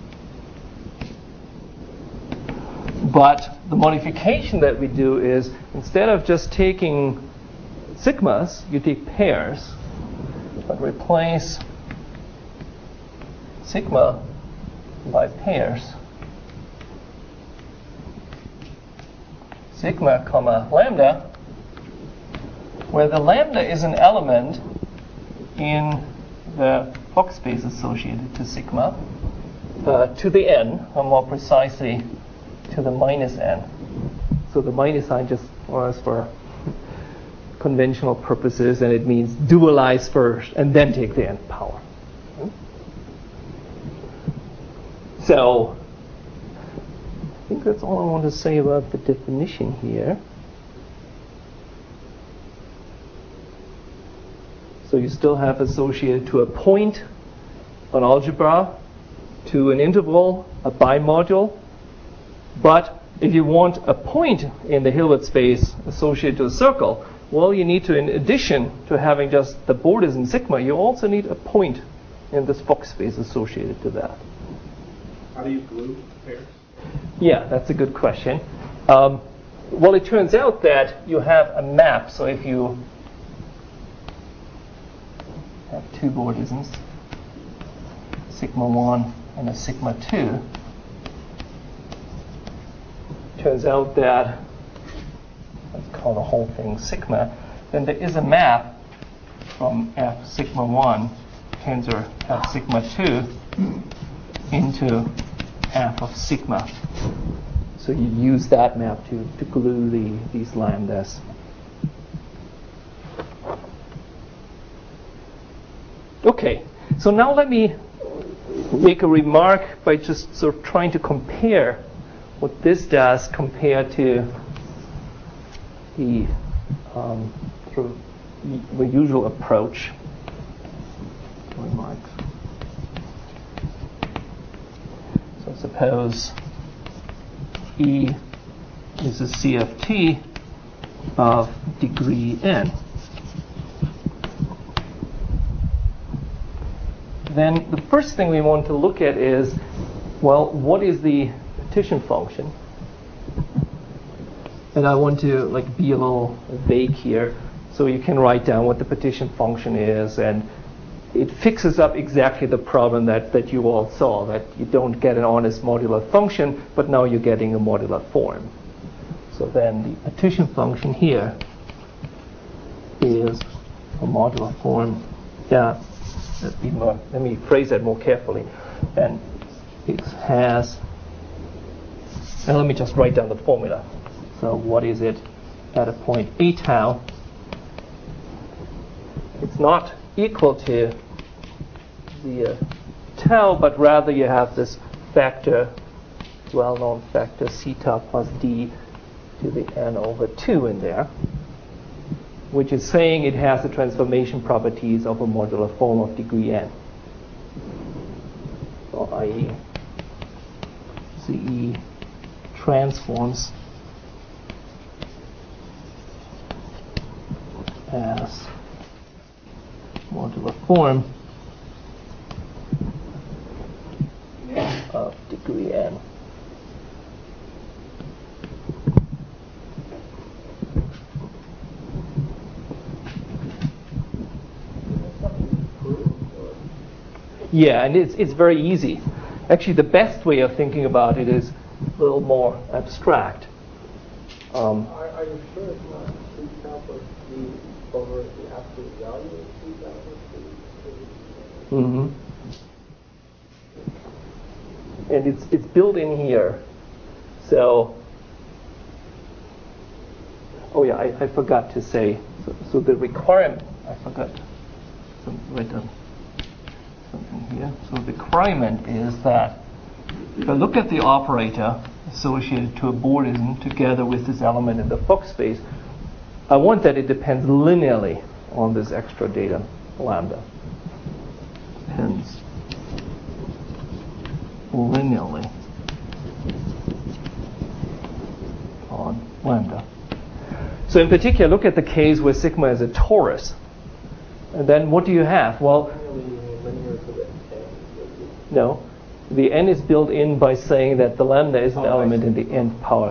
but the modification that we do is, instead of just taking sigmas, you take pairs, but replace sigma by pairs. Sigma comma lambda, where the lambda is an element in the Fock space associated to sigma, to the n, or more precisely to the minus n. So the minus sign just was for conventional purposes, and it means dualize first and then take the nth power. So I think that's all I want to say about the definition here. So you still have associated to a point an algebra, to an interval a bimodule, but if you want a point in the Hilbert space associated to a circle, well, you need to, in addition to having just the borders in sigma, you also need a point in this Fock space associated to that. How do you glue pairs? Yeah, that's a good question. Well, it turns out that you have a map. So if you have two bordisms, sigma 1 and a sigma 2, turns out that, let's call the whole thing sigma, then there is a map from f sigma 1 tensor f sigma 2 into f of sigma. So you use that map to glue these lambdas. Okay, so now let me make a remark by just sort of trying to compare what this does compared to the sort of the usual approach. Remarks. So suppose E is a CFT of degree n. Then the first thing we want to look at is, well, what is the partition function? And I want to be a little vague here, so you can write down what the partition function is, and it fixes up exactly the problem that you all saw, that you don't get an honest modular function, but now you're getting a modular form. So then the partition function here is a modular form. Yeah, let me phrase that more carefully. And it has, and let me just write down the formula. So what is it at a point a tau? It's not equal to the tau, but rather you have this factor, well-known factor theta plus d to the n over 2 in there, which is saying it has the transformation properties of a modular form of degree n. So i.e. CE transforms as modular form of degree n. Yeah, and it's very easy. Actually, the best way of thinking about it is a little more abstract. Are you sure it's not theta plus d over the absolute value of theta plus d? Mm-hmm. And it's built in here. So, oh yeah, I forgot to say. So the requirement, I forgot to write down something here. So the requirement is that if I look at the operator associated to a Bordism together with this element in the Fock space, I want that it depends linearly on this extra data, lambda. Depends linearly on lambda. So in particular, look at the case where sigma is a torus. And then what do you have? Well, no. The n is built in by saying that the lambda is an element in the nth power.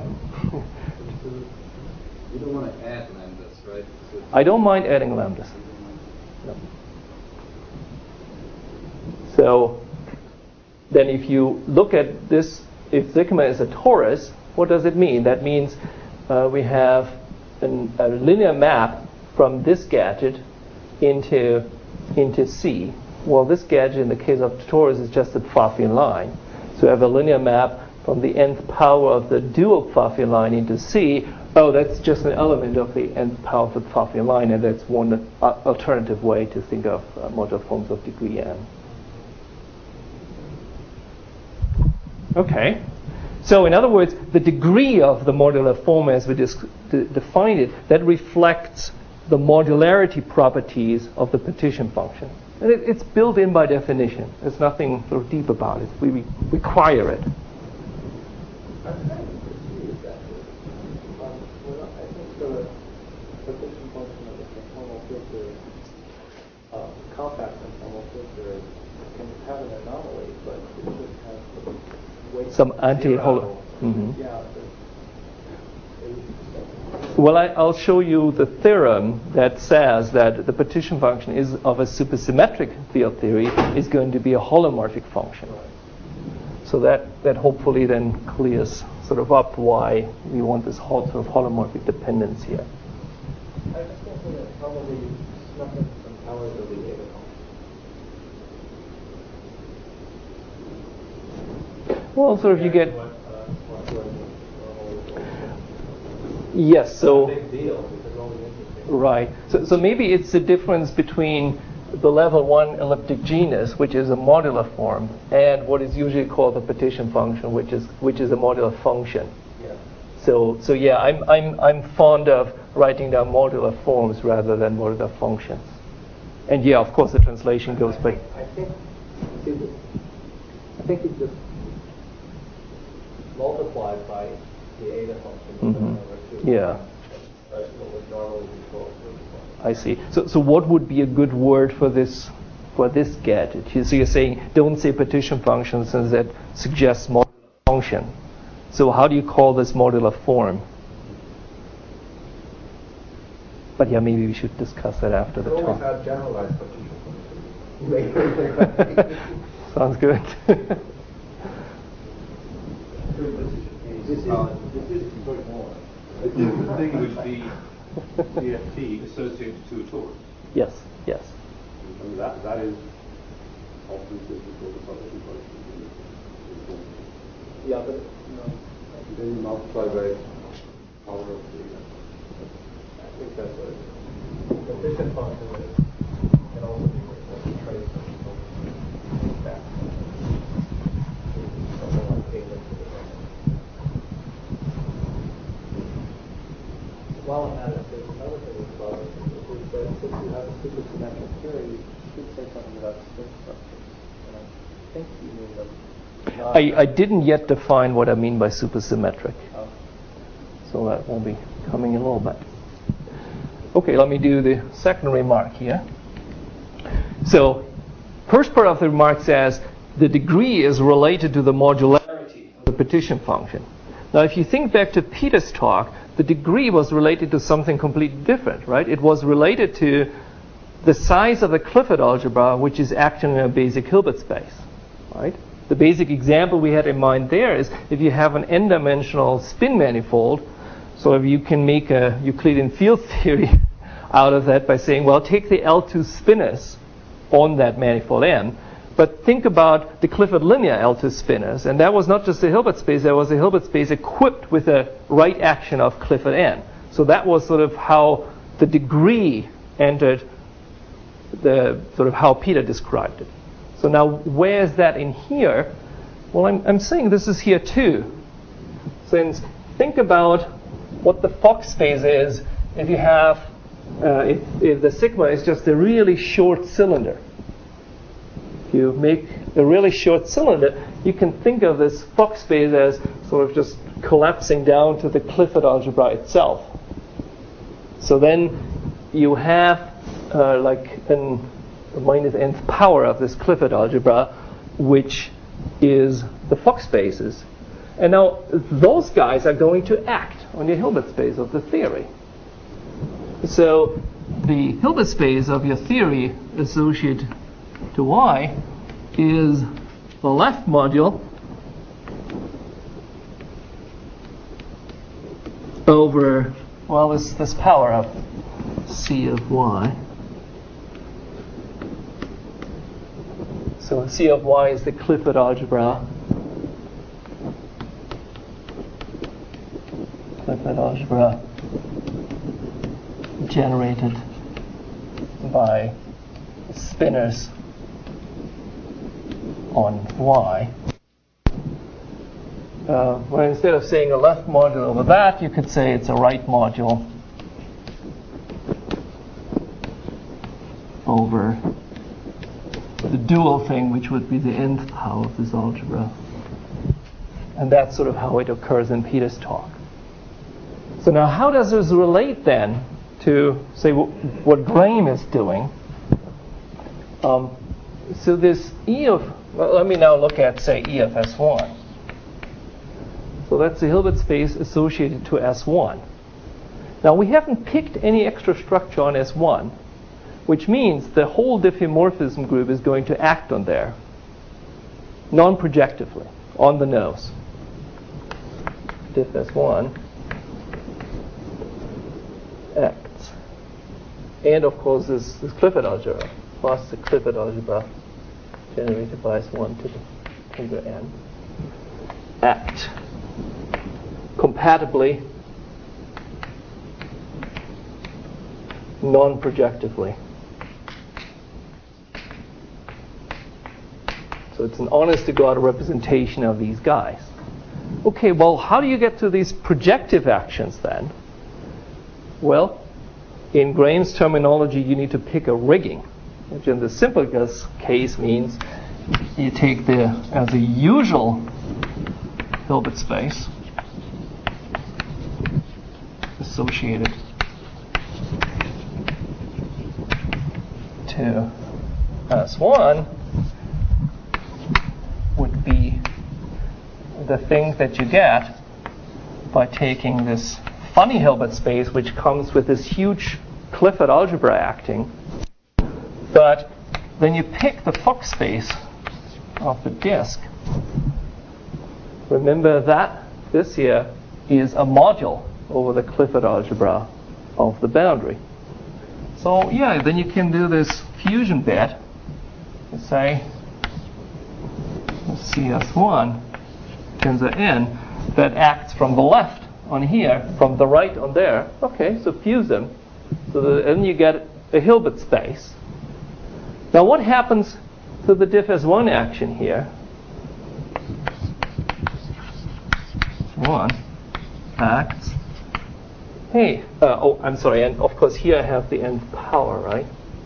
You don't want to add lambdas, right? I don't mind adding lambdas. No. So then if you look at this, if sigma is a torus, what does it mean? That means we have a linear map from this gadget into C. Well, this gadget in the case of torus is just a Pfaffian line. So we have a linear map from the nth power of the dual Pfaffian line into C. Oh, that's just an element of the nth power of the Pfaffian line, and that's one alternative way to think of modular forms of degree n. Okay. So in other words, the degree of the modular form as we defined it, that reflects the modularity properties of the partition function. And it's built in by definition. There's nothing sort of deep about it. We require it. I'm kind of confused actually. I think the partition function of the conformal filter, compact conformal filter, can have an anomaly, but it should have weight Some anti-holo. Mm-hmm. Yeah. Well, I'll show you the theorem that says that the partition function is of a supersymmetric field theory is going to be a holomorphic function. So that hopefully then clears sort of up why we want this whole sort of holomorphic dependence here. I just think that it probably snuck in some powers of the eta function. Well, sort of you get... It's Yes, so... a big deal because all the interesting. Right. So maybe it's the difference between the level 1 elliptic genus, which is a modular form, and what is usually called the partition function, which is a modular function. Yeah. So yeah, I'm fond of writing down modular forms rather than modular functions. And yeah, of course, the translation goes by. I think you just multiply by the eta function. Mm-hmm. Yeah. What would normally be called. I see. So what would be a good word for this gadget? So you're saying don't say partition function since that suggests modular function. So how do you call this modular form? But yeah, maybe we should discuss that after the always talk. have generalized partition functions. Sounds good. This is very more. This is the thing with the DFT associated to a torus. Yes. I mean, that is often called the partition function. Yeah, but Then you multiply by power of the. I think that's what it is. The partition function can also be a trace of the function. while I'm at it, there's another thing that's bothering me, which is that since you have a supersymmetric theory, you should say something about spin structures. And I think you mean them. I didn't yet define what I mean by supersymmetric. Oh. So that will be coming in a little bit. Okay, let me do the second remark here. So, first part of the remark says the degree is related to the modularity of the partition function. Now, if you think back to Peter's talk, the degree was related to something completely different, right? It was related to the size of the Clifford algebra, which is acting in a basic Hilbert space, right? The basic example we had in mind there is if you have an n-dimensional spin manifold, so if you can make a Euclidean field theory out of that by saying, well, take the L2 spinors on that manifold n, but think about the Clifford linear L2 spinors, and that was not just a Hilbert space, that was a Hilbert space equipped with a right action of Clifford n. So that was sort of how the degree entered the sort of how Peter described it. So now, where is that in here? Well, I'm saying this is here too. Since think about what the Fock space is if you have, if the sigma is just a really short cylinder. If you make a really short cylinder, you can think of this Fock space as sort of just collapsing down to the Clifford algebra itself. So then you have like the minus nth power of this Clifford algebra, which is the Fock spaces. And now those guys are going to act on your Hilbert space of the theory. So the Hilbert space of your theory associated to Y is the left module over, well, this power of C of Y. So C of Y is the Clifford algebra. Clifford algebra generated by spinors on Y. Well, instead of saying a left module over that, you could say it's a right module over the dual thing, which would be the nth power of this algebra. And that's sort of how it occurs in Peter's talk. So now how does this relate then to, say, what Graham is doing? So this E of, well, let me now look at, say, E of S1. So that's the Hilbert space associated to S1. Now we haven't picked any extra structure on S1, which means the whole diffeomorphism group is going to act on there, non-projectively, on the nose. Diff S1 acts. And of course this Clifford algebra, plus the Clifford algebra generated by S1 to the finger n, act compatibly, non-projectively. So it's an honest-to-God representation of these guys. Okay, well, how do you get to these projective actions then? Well, in Graham's terminology, you need to pick a rigging, which in the simple case means you take as a usual Hilbert space associated to S1 would be the thing that you get by taking this funny Hilbert space, which comes with this huge Clifford algebra acting, but then you pick the Fock space of the disk. Remember that this here is a module over the Clifford algebra of the boundary. So yeah, then you can do this fusion bit and say CS1 tensor n that acts from the left on here, from the right on there. Okay, so fuse them. So then you get a Hilbert space. Now what happens to the diff S1 action here? One acts. hey, I'm sorry, and of course here I have the nth power, right?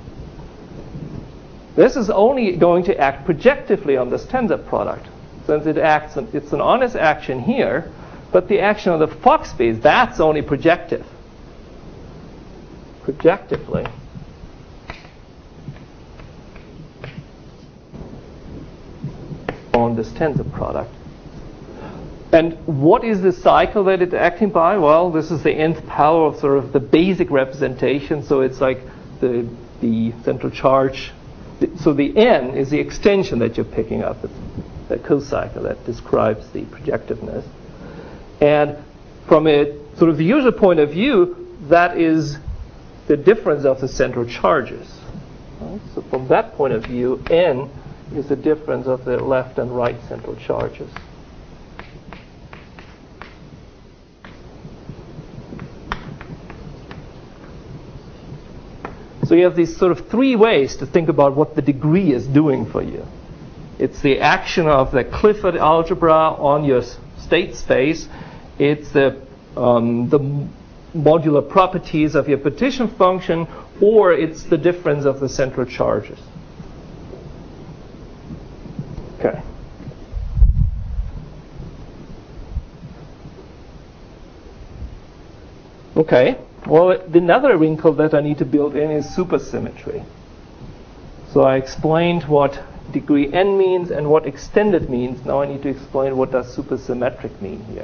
This is only going to act projectively on this tensor product. Since it's an honest action here, but the action on the Fock space, that's only projective. Projectively. On this tensor product. And what is the cycle that it's acting by? Well, this is the nth power of sort of the basic representation. So it's like the central charge. So the n is the extension that you're picking up, the cocycle that describes the projectiveness. And from a sort of the user point of view, that is the difference of the central charges. Right? So from that point of view, n is the difference of the left and right central charges. So you have these sort of three ways to think about what the degree is doing for you. It's the action of the Clifford algebra on your state space. It's the modular properties of your partition function, or it's the difference of the central charges. Okay. Okay. Well, another wrinkle that I need to build in is supersymmetry. So I explained what degree n means and what extended means. Now I need to explain what does supersymmetric mean here.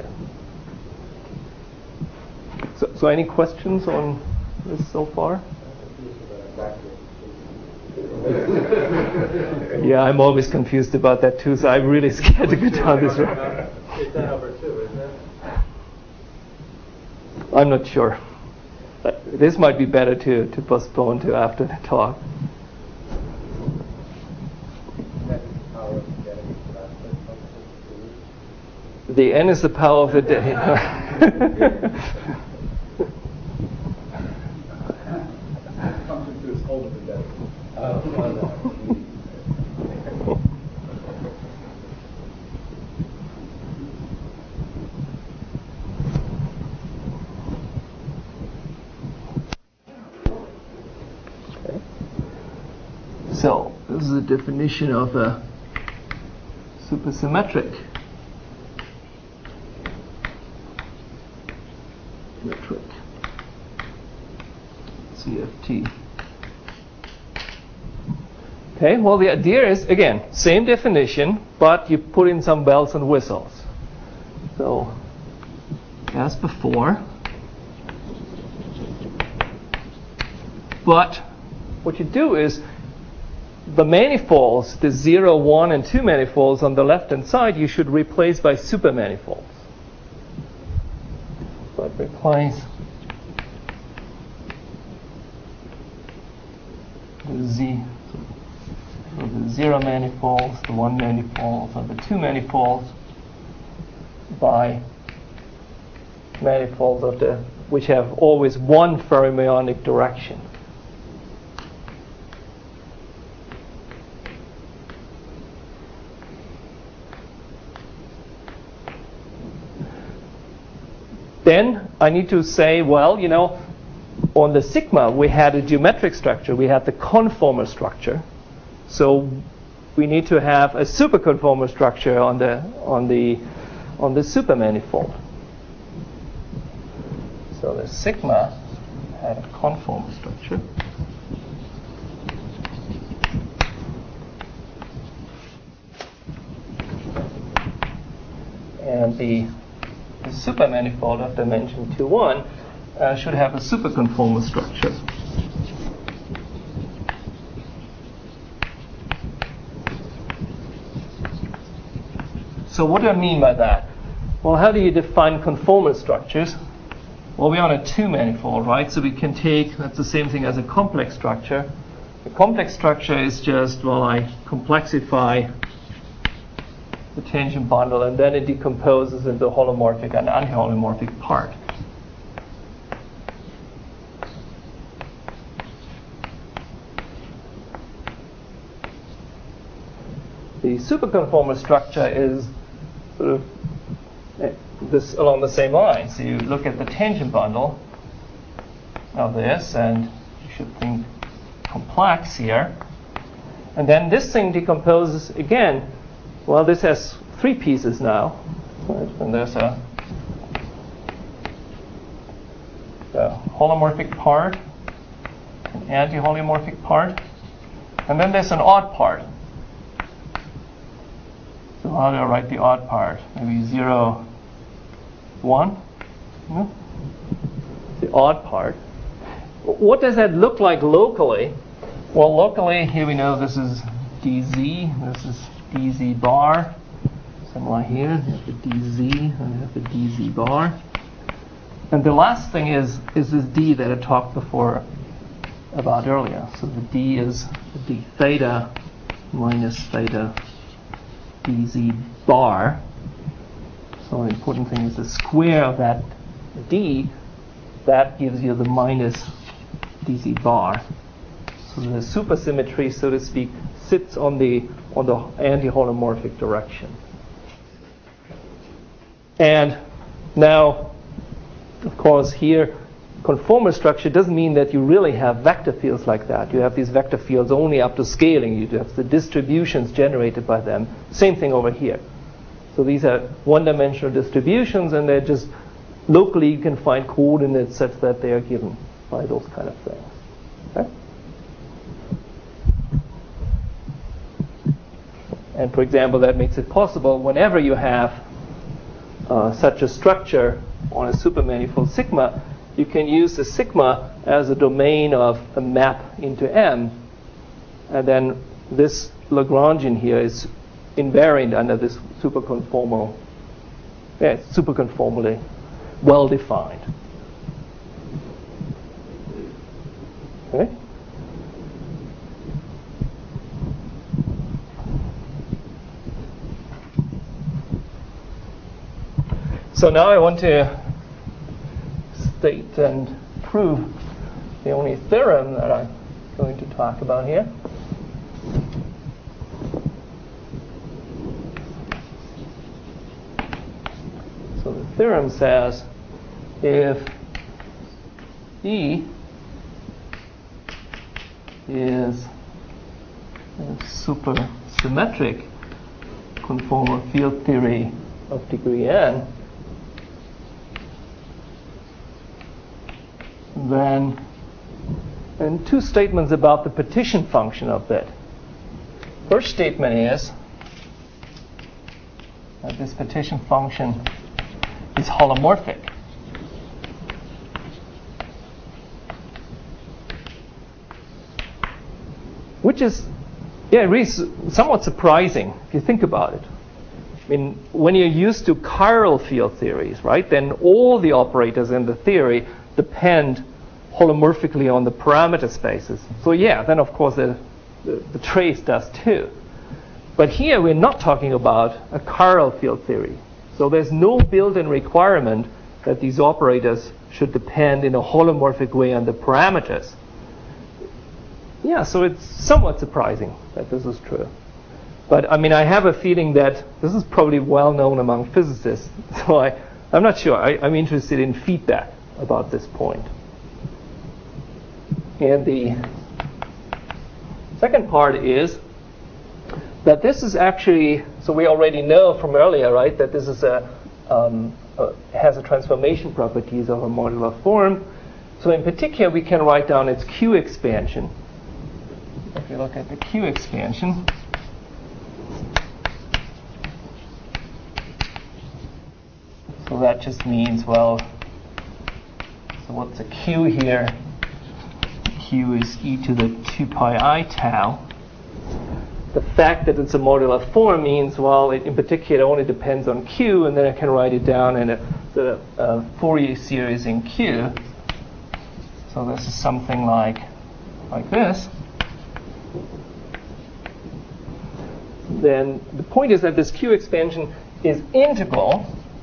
So any questions on this so far? Yeah, I'm always confused about that too, so I'm really scared to go down this road. It's n over 2, isn't it? I'm not sure. This might be better to postpone to after the talk. The n is the power of the day. So, this is a definition of a supersymmetric metric. CFT. Okay, well the idea is, again, same definition, but you put in some bells and whistles. So, as before. But what you do is, the manifolds, the 0, 1, and 2 manifolds on the left-hand side, you should replace by supermanifolds. So I'd replace the the 0 manifolds, the 1 manifolds, and the 2 manifolds by manifolds of which have always one fermionic direction. Then I need to say, well, on the sigma we had a geometric structure, we had the conformal structure. So we need to have a superconformal structure on the supermanifold. So the sigma had a conformal structure. And the supermanifold of dimension 2, 1 should have a superconformal structure. So what do I mean by that? Well, how do you define conformal structures? Well, we're on a 2 manifold, right? So we can that's the same thing as a complex structure. The complex structure is just, well, I complexify the tangent bundle, and then it decomposes into holomorphic and anti-holomorphic part. The superconformal structure is sort of this along the same line. So you look at the tangent bundle, of this, and you should think complex here. And then this thing decomposes again. Well, this has 3 pieces now. Right? And there's a holomorphic part, an anti-holomorphic part, and then there's an odd part. So how do I write the odd part? Maybe 0, 1? Yeah. The odd part. What does that look like locally? Well, locally, here we know this is dz, this is dz bar. Somewhere here, you have the dz, and you have the dz bar. And the last thing is this d that I talked before about earlier. So the d is the d theta minus theta dz bar. So the important thing is the square of that d. That gives you the minus dz bar. So the supersymmetry, so to speak, sits on the anti-holomorphic direction. And now, of course, here, conformal structure doesn't mean that you really have vector fields like that. You have these vector fields only up to scaling. You have the distributions generated by them. Same thing over here. So these are one-dimensional distributions, and they're just locally you can find coordinates such that they are given by those kind of things. Okay? And for example, that makes it possible whenever you have such a structure on a supermanifold sigma, you can use the sigma as a domain of a map into M, and then this Lagrangian here is invariant under this superconformally well defined. Okay? So now I want to state and prove the only theorem that I'm going to talk about here. So the theorem says if E is a supersymmetric conformal field theory of degree n, then, and 2 statements about the partition function of that. First statement is that this partition function is holomorphic. Which is, really somewhat surprising if you think about it. I mean, when you're used to chiral field theories, right, then all the operators in the theory depend holomorphically on the parameter spaces. So then of course the trace does too. But here we're not talking about a chiral field theory. So there's no built-in requirement that these operators should depend in a holomorphic way on the parameters. So it's somewhat surprising that this is true. But I mean, I have a feeling that this is probably well known among physicists. So I'm not sure. I'm interested in feedback about this point. And the second part is that this is actually, so we already know from earlier, right, that this is has a transformation properties of a modular form. So in particular, we can write down its Q expansion. If you look at the Q expansion, so that just means, so what's a Q here? Q is e to the 2 pi I tau. The fact that it's a modular form means, it in particular only depends on Q, and then I can write it down in a Fourier series in Q. So this is something like this. Then the point is that this Q expansion is integral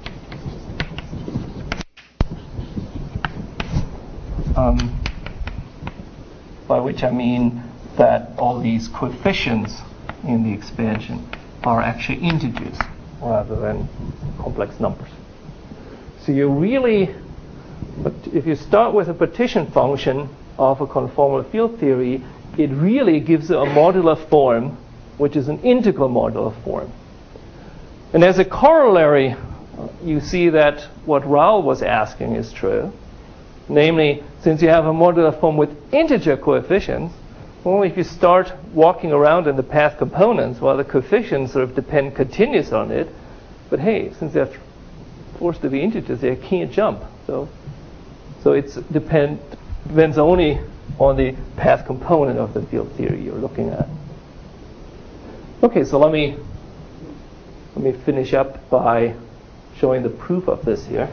by which I mean that all these coefficients in the expansion are actually integers rather than complex numbers. So you really, but if you start with a partition function of a conformal field theory, it really gives you a modular form, which is an integral modular form. And as a corollary, you see that what Raoul was asking is true. Namely, since you have a modular form with integer coefficients, well, if you start walking around in the path components, well, the coefficients sort of depend continuous on it. But hey, since they're forced to be integers, they can't jump. So it depends only on the path component of the field theory you're looking at. Okay, so let me finish up by showing the proof of this here.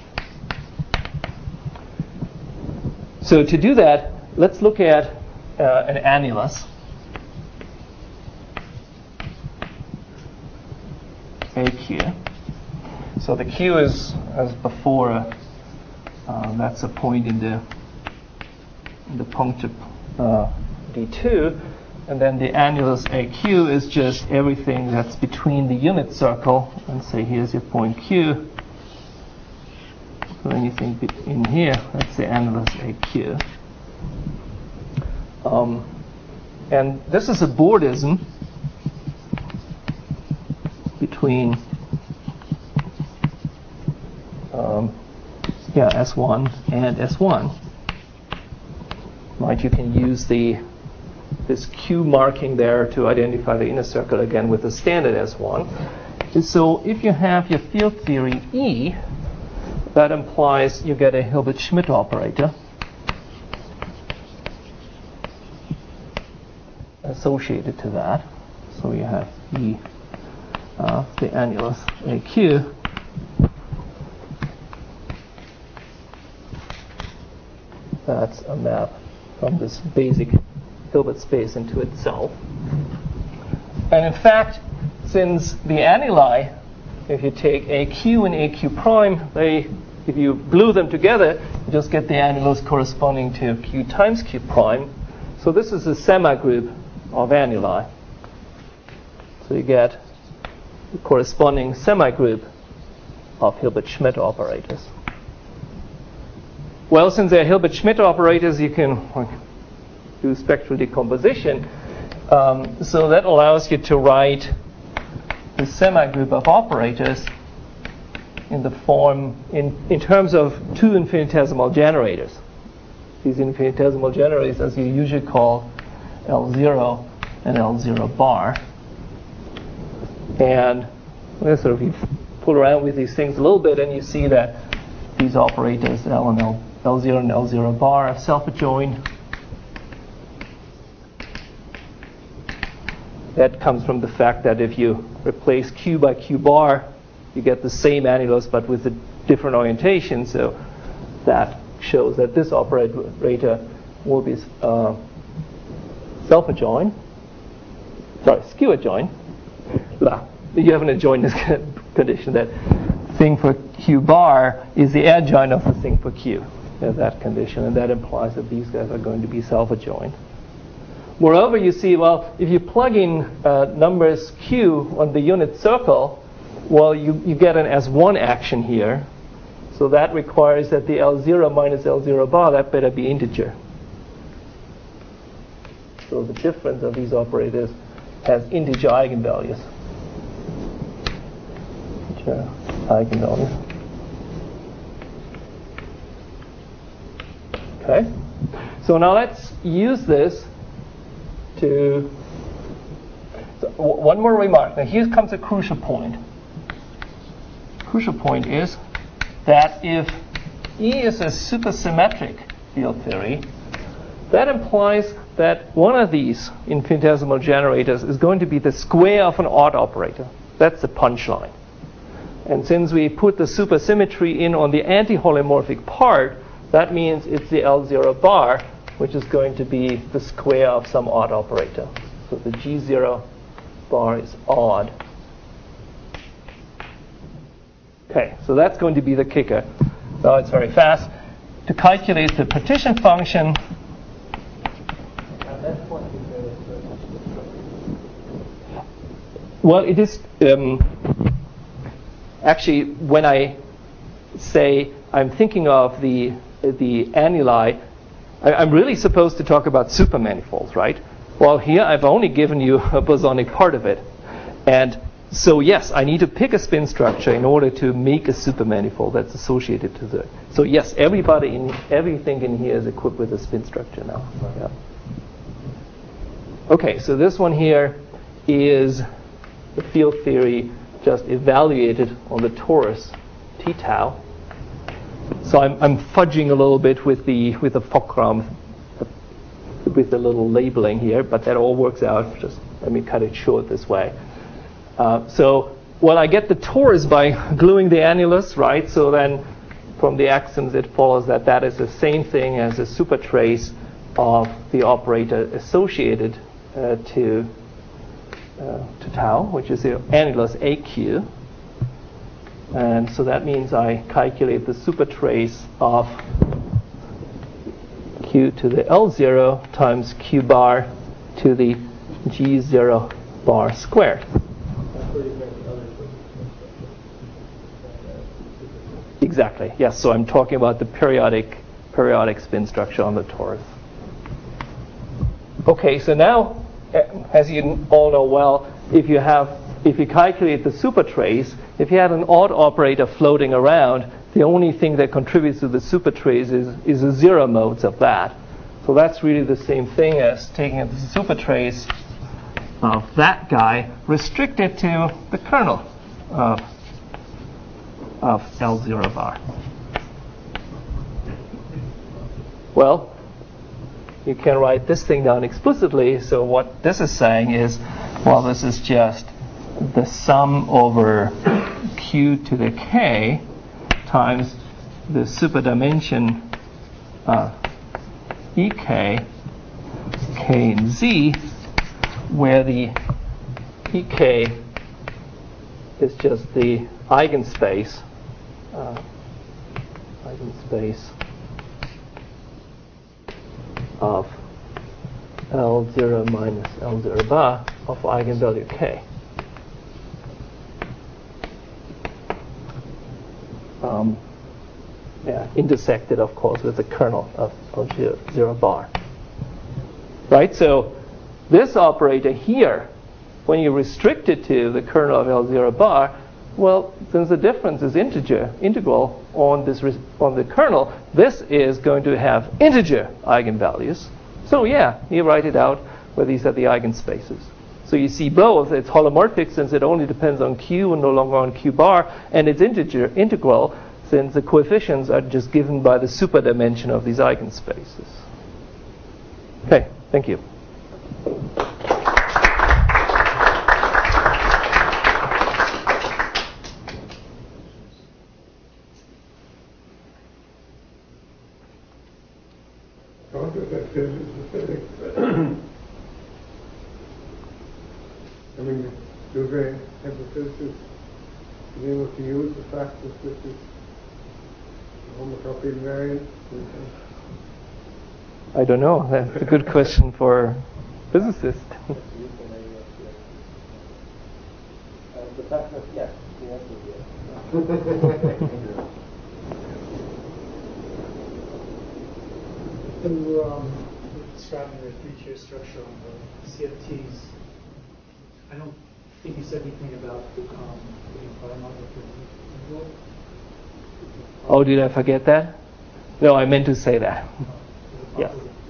So to do that, let's look at an annulus. AQ. So the Q is, as before, that's a point in the puncture D2, and then the annulus AQ is just everything that's between the unit circle, and say here's your point Q. So anything in here, that's the annulus AQ. And this is a Bordism between S1 and S1. Right, you can use this Q marking there to identify the inner circle again with the standard S1. And so if you have your field theory E, that implies you get a Hilbert-Schmidt operator associated to that. So you have E, the annulus AQ. That's a map from this basic Hilbert space into itself. And in fact, since the annuli, if you take AQ and AQ prime, if you glue them together, you just get the annulus corresponding to Q times Q prime. So this is a semigroup of annuli. So you get the corresponding semigroup of Hilbert-Schmidt operators. Well, since they're Hilbert-Schmidt operators, you can do spectral decomposition. So that allows you to write the semigroup of operators in the form, in terms of two infinitesimal generators. These infinitesimal generators, as you usually call L0 and L0 bar. And sort of you pull around with these things a little bit, and you see that these operators, L and L0 and L0 bar, are self-adjoint. That comes from the fact that if you replace Q by Q bar, you get the same annulus but with a different orientation. So that shows that this operator will be self-adjoint. Sorry, skew-adjoint. You have an adjointness condition. That thing for Q bar is the adjoint of the thing for Q. That condition, and that implies that these guys are going to be self-adjoint. Moreover, you see, well, if you plug in numbers Q on the unit circle, well, you get an S1 action here. So that requires that the L0 minus L0 bar, that better be integer. So the difference of these operators has integer eigenvalues. Integer eigenvalues. Okay. So now let's use this to... So one more remark. Now here comes a crucial point. Crucial point is that if E is a supersymmetric field theory, that implies that one of these infinitesimal generators is going to be the square of an odd operator. That's the punchline. And since we put the supersymmetry in on the anti-holomorphic part, that means it's the L0 bar, which is going to be the square of some odd operator. So the G0 bar is odd. Okay, so that's going to be the kicker. Oh, it's very fast. To calculate the partition function, well, it is actually when I say I'm thinking of the the annuli, I'm really supposed to talk about supermanifolds, right? Well, here I've only given you a bosonic part of it. And so yes, I need to pick a spin structure in order to make a supermanifold that's associated to it. So yes, everything in here is equipped with a spin structure now. Yeah. Okay, so this one here is the field theory just evaluated on the torus T tau. So I'm fudging a little bit with the Fockram, with the little labeling here, but that all works out. Just let me cut it short this way. So I get the torus by gluing the annulus, right? So then from the axioms it follows that that is the same thing as a supertrace of the operator associated to tau, which is the annulus AQ. And so that means I calculate the supertrace of Q to the L0 times Q bar to the G0 bar squared. Exactly, yes. So I'm talking about the periodic spin structure on the torus. Okay, so now, as you all know well, if you calculate the supertrace, if you had an odd operator floating around, the only thing that contributes to the supertrace is the zero modes of that. So that's really the same thing as taking the supertrace of that guy restricted to the kernel of L0 bar. Well, you can write this thing down explicitly. So what this is saying is, well, this is just the sum over Q to the K times the superdimension EK, K and Z, where the EK is just the eigenspace of L0 minus L0 bar of eigenvalue K. Intersected, of course, with the kernel of L0 bar. Right? So this operator here, when you restrict it to the kernel of L0 bar, well, since the difference is integral on the kernel, this is going to have integer eigenvalues. So yeah, you write it out where these are the eigenspaces. So you see both. It's holomorphic since it only depends on Q and no longer on Q bar, and it's integral since the coefficients are just given by the superdimension of these eigenspaces. Okay, thank you. I mean, do they have the physicists be able to use the fact that this is homotopy invariant? I don't know. That's a good question for physicists. The fact that, yes, the answer is yes. You describing the three-tier structure on the CFTs. I don't think you said anything about the bimodal interval. Oh, did I forget that? No, I meant to say that. Yes.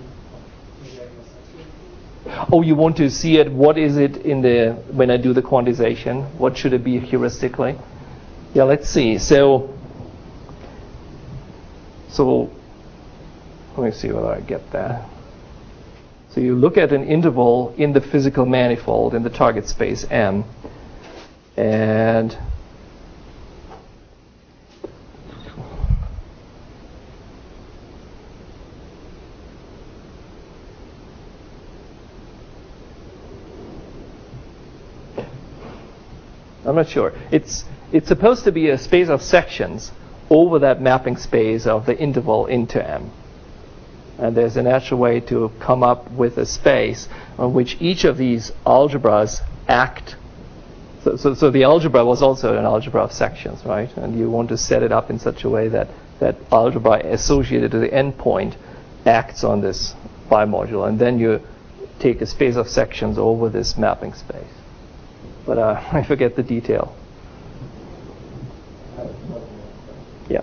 Oh, you want to see it? What is it when I do the quantization? What should it be heuristically? Yeah, let's see. So let me see whether I get that. So you look at an interval in the physical manifold in the target space M, and I'm not sure. It's supposed to be a space of sections over that mapping space of the interval into M. And there's a natural way to come up with a space on which each of these algebras act. So the algebra was also an algebra of sections, right? And you want to set it up in such a way that that algebra associated to the endpoint acts on this bimodule, and then you take a space of sections over this mapping space. But I forget the detail. Yeah.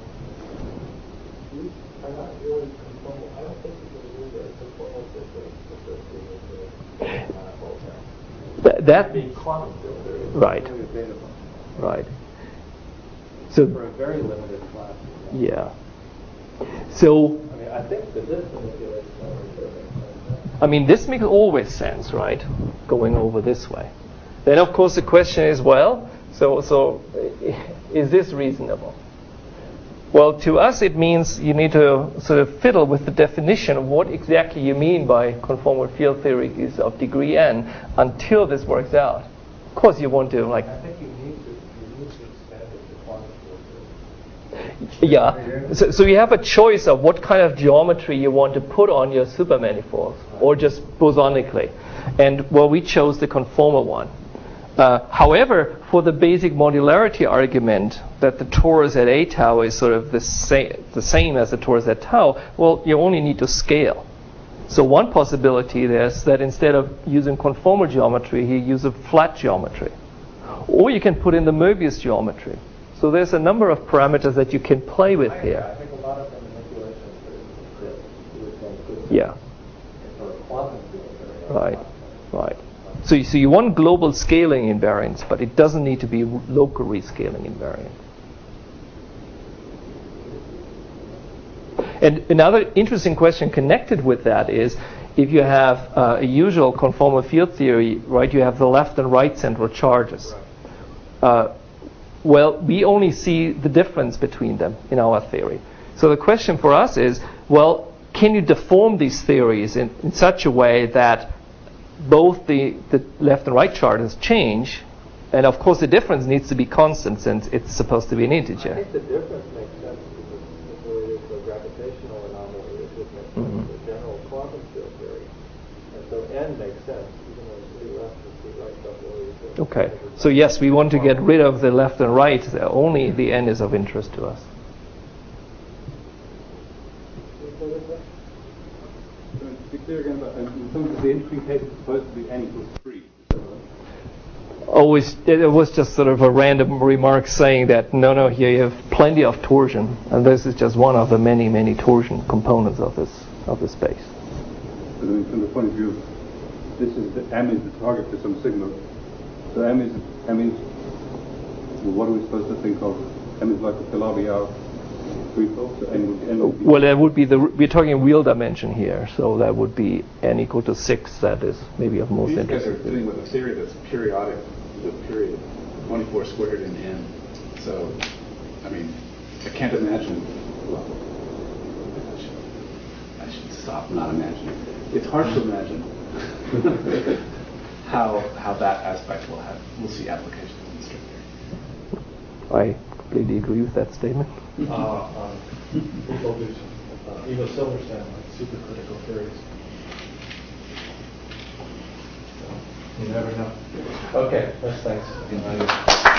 I'm not really conformal. I don't think you can use a conformal system associated with manifold now. That The quantum field theory is right. really available Right. for So a very limited class. yeah. So I mean, I think that this manipulation over here makes sense. I mean, this makes always sense, right? Going over this way. Then, of course, the question is, well, so is this reasonable? Well, to us, it means you need to sort of fiddle with the definition of what exactly you mean by conformal field theory is of degree n until this works out. Of course, you want to, like, I think you need to expand it to quantum field theory. yeah. So you have a choice of what kind of geometry you want to put on your supermanifolds, or just bosonically. And well, we chose the conformal one. However, for the basic modularity argument that the torus at a tau is sort of the same as the torus at tau, well, you only need to scale. So one possibility is that instead of using conformal geometry, you use a flat geometry. Or you can put in the Möbius geometry. So there's a number of parameters that you can play with here. I think a lot of the manipulations that you would think could Yeah. for a quantum field theory. Right. Right. So you want global scaling invariance, but it doesn't need to be local rescaling invariant. And another interesting question connected with that is, if you have a usual conformal field theory, right, you have the left and right central charges. Well, we only see the difference between them in our theory. So the question for us is, well, can you deform these theories in such a way that both the left and right charges change, and of course the difference needs to be constant since it's supposed to be an I integer. think the difference makes sense because the way it is a gravitational anomaly, it just makes sense for general quantum field theory. And so n makes sense, even though C left and C right don't really exist. Okay, so yes, we want to get rid of the left and right. Only the n is of interest to us. To be clear again, about, in terms of the interesting case, it's supposed to be n equals 3. Always, it was just sort of a random remark saying that no, here you have plenty of torsion, and this is just one of the many torsion components of this space. But I mean, from the point of view of this is the m is the target for some signal. So m is well, what are we supposed to think of? M is like the Calabi-Yau threefold. So n would be Well, that would be we're talking real dimension here, so that would be n equal to 6. That is maybe of most These guys interest. are dealing with a theory that's periodic, the period 24 squared in n. So, I mean, I can't imagine. Well, I should stop not imagining. It's hard to imagine how that aspect we'll see applications in string theory. I completely agree with that statement. People do Ego Silverstein, like supercritical theories. So, you never know. Okay, that's thanks.